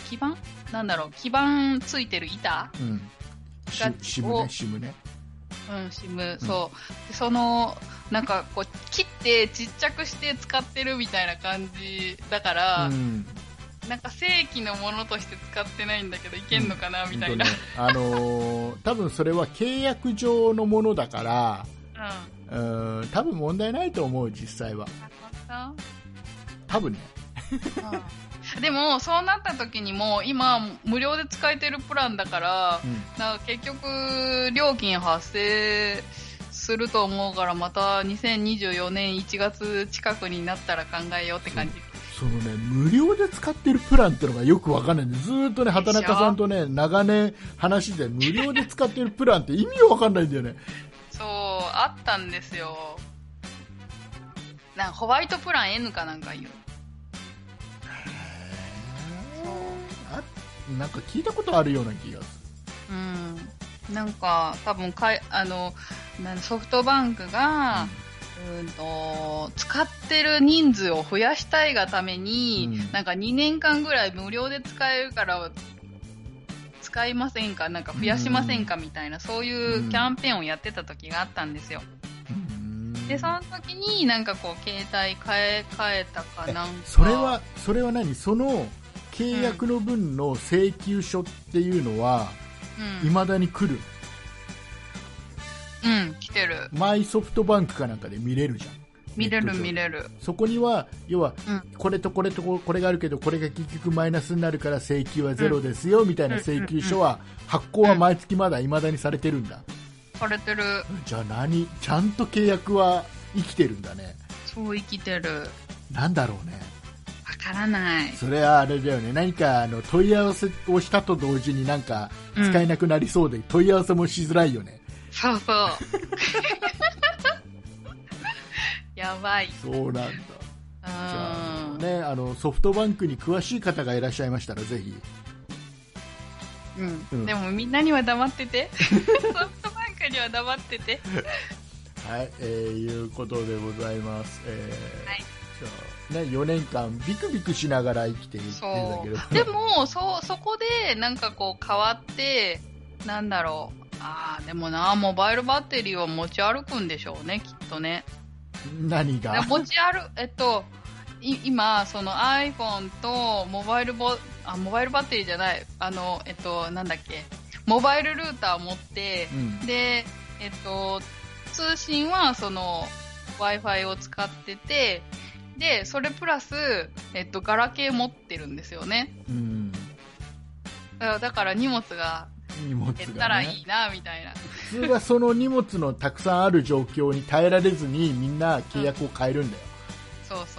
ついてる板、 SIM ね。 SIM、そう。でその、なんかこう、切ってちっちゃくして使ってるみたいな感じだから、なんか正規のものとして使ってないんだけど、いけんのかな、みたいな。 多分それは契約上のものだから、多分問題ないと思う、実際は。多分ね。 でもそうなった時にも今無料で使えてるプランだから、なんか結局料金発生すると思うから、また2024年1月近くになったら考えようって感じ。 そのね、無料で使ってるプランってのがよくわかんないんで、ずーっとね、畑中さんとね、長年話で無料で使ってるプランって意味わかんないんだよね。 そう、あったんですよ。なんかホワイトプラン N かなんか言う。 なんか聞いたことあるような気がする。なんか多分ソフトバンクが、使ってる人数を増やしたいがために、なんか2年間ぐらい無料で使えるから使いませんか、なんか増やしませんかみたいな、そういうキャンペーンをやってた時があったんですよ。でその時になんかこう携帯替えたかなんか。 それは何、その契約の分の請求書っていうのは、未だに来る？ 来てる。 マイソフトバンクかなんかで見れるじゃん。 見れる。 そこには要は、これとこれとこれがあるけど、これが結局マイナスになるから請求はゼロですよ、みたいな請求書は発行は毎月まだ未だにされてるんだ。 されてる。 じゃあちゃんと契約は生きてるんだね。 そう、生きてる。 なんだろうね。 わからない。 それはあれだよね。何か問い合わせをしたと同時になんか使えなくなりそうで、問い合わせもしづらいよね。 そうやばい。 そうなんだ。じゃあね、ソフトバンクに詳しい方がいらっしゃいましたらぜひ。 でもみんなには黙ってて。ソフトバンクには黙ってて。 はい、いうことでございます。 はい。 じゃあね、4年間ビクビクしながら生きているんだけど。 でもそこでなんかこう変わって、なんだろう。でもな、モバイルバッテリーを持ち歩くんでしょうね、きっとね。 何が？ 今、その iPhone とモバイルバッテリーじゃない、なんだっけ、モバイルルーターを持って、で、通信はその Wi-Fi を使ってて、で、それプラス、ガラケー持ってるんですよね。 だから荷物が減ったらいいなみたいな。 普通はその荷物のたくさんある状況に耐えられずにみんな契約を変えるんだよ。 そうそう。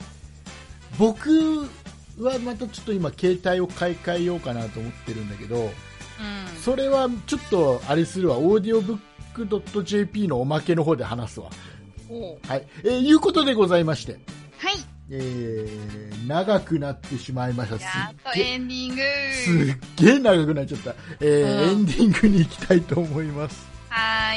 僕はまたちょっと今携帯を買い替えようかなと思ってるんだけど、それはちょっとあれするわ。オーディオブック .jp のおまけの方で話すわ。はい、いうことでございまして、 はい、 長くなってしまいました。 やっとエンディング。 すっげえ長くなっちゃった。エンディングに行きたいと思います。 はい。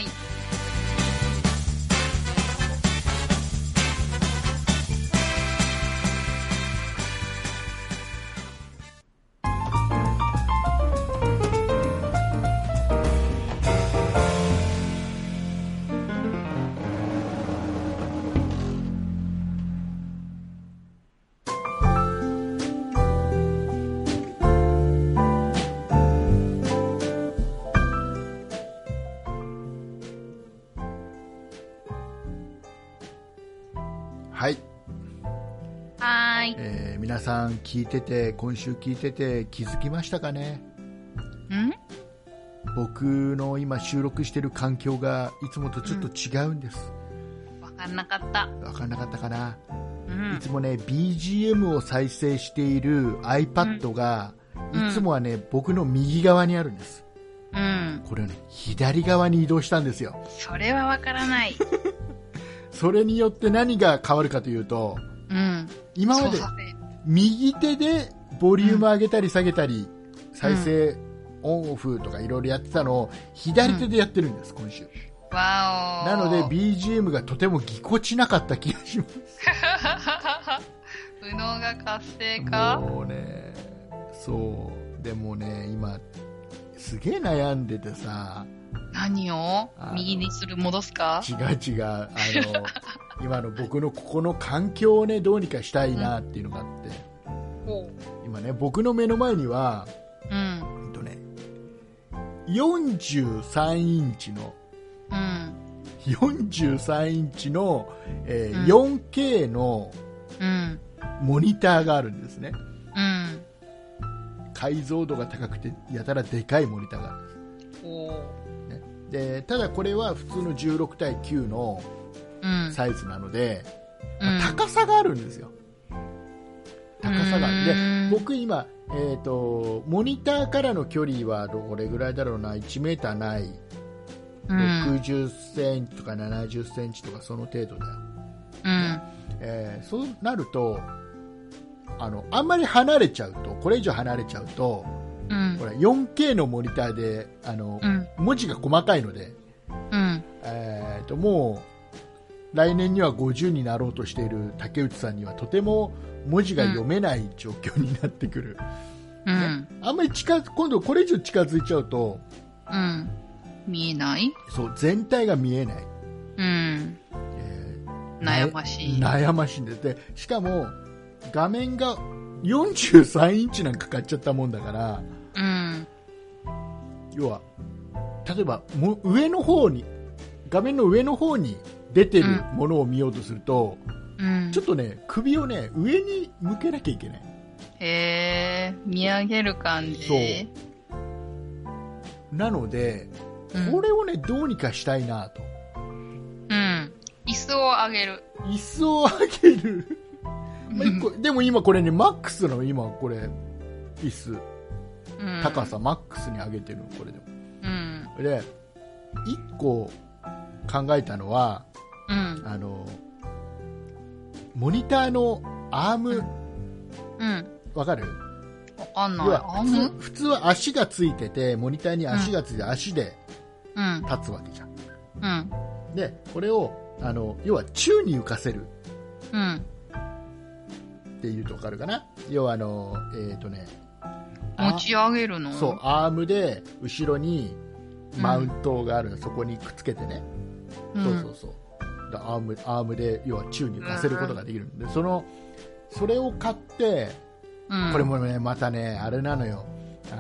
皆さん聞いてて、今週聞いてて気づきましたかね。僕の今収録してる環境がいつもとちょっと違うんです。 分かんなかった。 分かんなかったかな。いつもね BGM を再生している iPad が、いつもはね僕の右側にあるんです。これをね左側に移動したんですよ。 それは分からない。 それによって何が変わるかというと、今まで右手でボリューム上げたり下げたり、再生オンオフとかいろいろやってたのを左手でやってるんです、今週。 わお。 なので BGM がとてもぎこちなかった気がします。 右脳が活性化。 もうね、そうでもね今すげえ悩んでてさ。 何を右にする戻すか。 違う今の僕のここの環境をねどうにかしたいなっていうのがあって、今ね僕の目の前には、43インチの、43インチの、4K のモニターがあるんですね。解像度が高くてやたらでかいモニターがあるんです。でただこれは普通の16対9のサイズなので、高さがあるんですよ。高さがある。で僕今、モニターからの距離はどれぐらいだろうな。1メーターない、60センチとか70センチとかその程度だよ。そうなるとあんまり離れちゃうと、これ以上離れちゃうと、これ 4K のモニターで文字が細かいので、もう来年には50になろうとしている竹内さんにはとても文字が読めない状況になってくる。あんまり今度これ以上近づいちゃうと、 見えない。 そう全体が見えない。 悩ましい。 悩ましいんです。でしかも画面が43インチなんか買っちゃったもんだから、要は例えば上の方に、画面の上の方に出てるものを見ようとすると、ちょっとね首をね上に向けなきゃいけない。 見上げる感じ。 そうなので、これをねどうにかしたいなと。 椅子を上げる。 椅子を上げる。でも今これねマックスの今これ椅子、高さマックスに上げてるのこれでも。で1個考えたのは、モニターのアーム、わかる？ わかんない。アーム？ 普通は足がついてて、モニターに足がついて、足で立つわけじゃん。でこれを要は宙に浮かせる。っていうと分かるかな。要は持ち上げるの。 そうアームで後ろにマウントがある、そこにくっつけてね、そうアームで要は宙に浮かせることができるんで、それを買って、これもねまたねあれなのよ。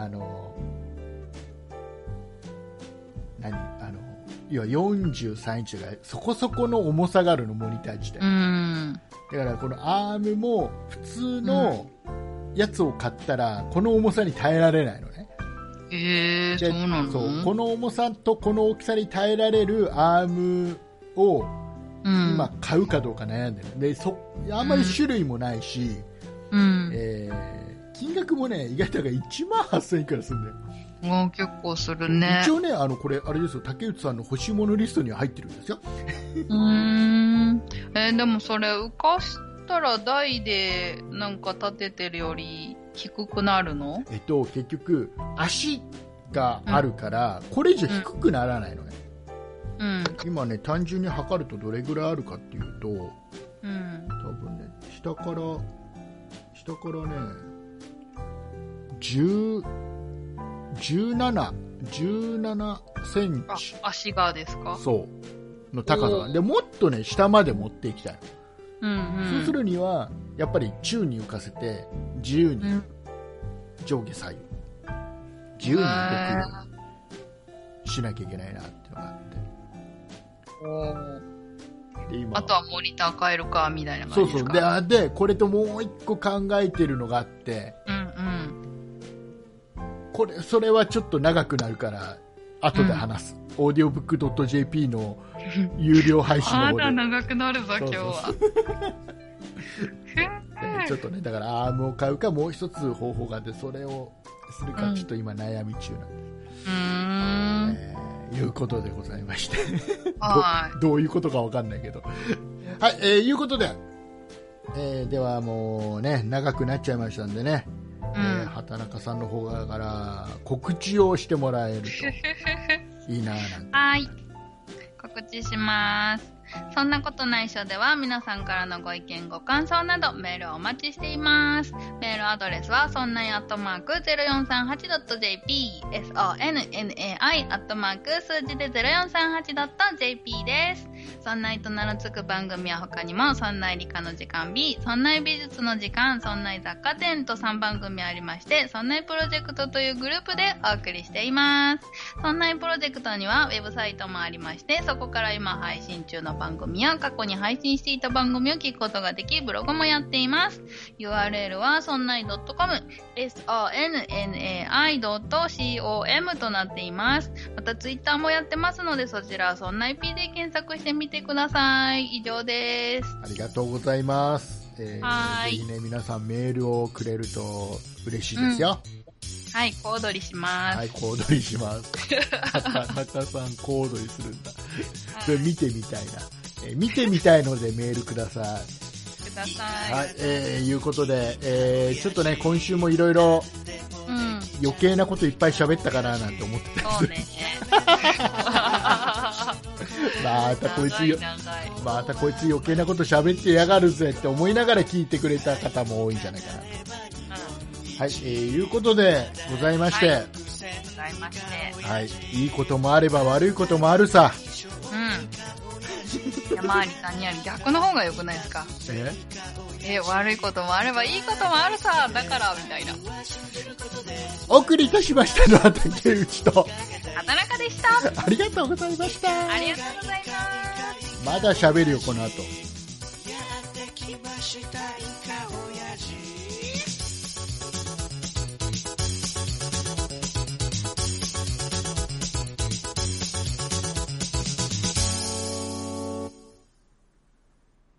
要は43インチがそこそこの重さがあるの、モニター自体。だからこのアームも普通の、 やつを買ったらこの重さに耐えられないのね。 そうなの？ そう、この重さとこの大きさに耐えられるアームを今買うかどうか悩んでる。で、あんまり種類もないし、金額もね、意外と18,000円いくらするんだよ。 結構するね。 一応ね、これあれですよ、竹内さんの欲しいものリストには入ってるんですよ。 でもそれ浮かしたら台でなんか立ててるより低くなるの？ 結局足があるから、これ以上低くならないのね。今ね、単純に測るとどれぐらいあるかっていうと、多分ね、下からね、17センチ。 足がですか？ そうの高さで、もっとね下まで持っていきたい。そうするにはやっぱり宙に浮かせて自由に上下左右自由に動くようにしなきゃいけないなっていうのがあって、で今あとはモニター変えるかみたいな感じですか？ そうでこれともう一個考えてるのがあって、それはちょっと長くなるから後で話す。audiobook.jp の有料配信の方で。 まだ長くなるぞ今日は。 ちょっとね、だからアームを買うかもう一つ方法があって、それをするかちょっと今悩み中なんです。いうことでございましてどういうことかわかんないけどはい、いうことで、ではもうね長くなっちゃいましたんでね、畑中さんの方から告知をしてもらえるといいなぁなんて。 はい、告知します。そんなことないっしょでは皆さんからのご意見ご感想などメールをお待ちしています。メールアドレスはそんない@0438.jp sonnai@ 数字で 0438.jp です。そんないと名の付く番組は他にもそんない理科の時間 B、そんない美術の時間、そんない雑貨店と3番組ありまして、そんないプロジェクトというグループでお送りしています。そんないプロジェクトにはウェブサイトもありまして、そこから今配信中の番組や過去に配信していた番組を聞くことができ、ブログもやっています。URL はそんない .com sonnai.com となっています。またツイッターもやってますので、そちらはそんない P で検索してみてください。以上です。 ありがとうございます。ぜひね皆さんメールをくれると嬉しいですよ。 はい、小躍りします。 はい、小躍りします。畑中さん小躍りするんだ。それ見てみたいな。見てみたいのでメールください。 ください。 はい、いうことで、ちょっとね、今週もいろいろ余計なこといっぱい喋ったかななんて思ってたりする。 そうね。 またこいつ余計なこと喋ってやがるぜって思いながら聞いてくれた方も多いんじゃないかな。はい、いうことでございまして、はい、いいこともあれば悪いこともあるさ。 山あり谷あり逆の方が良くないですか？悪いこともあればいいこともあるさ、だからみたいな。 お送りいたしましたのは竹内と畑中でした。 ありがとうございました。 ありがとうございます。 まだ喋るよこの後。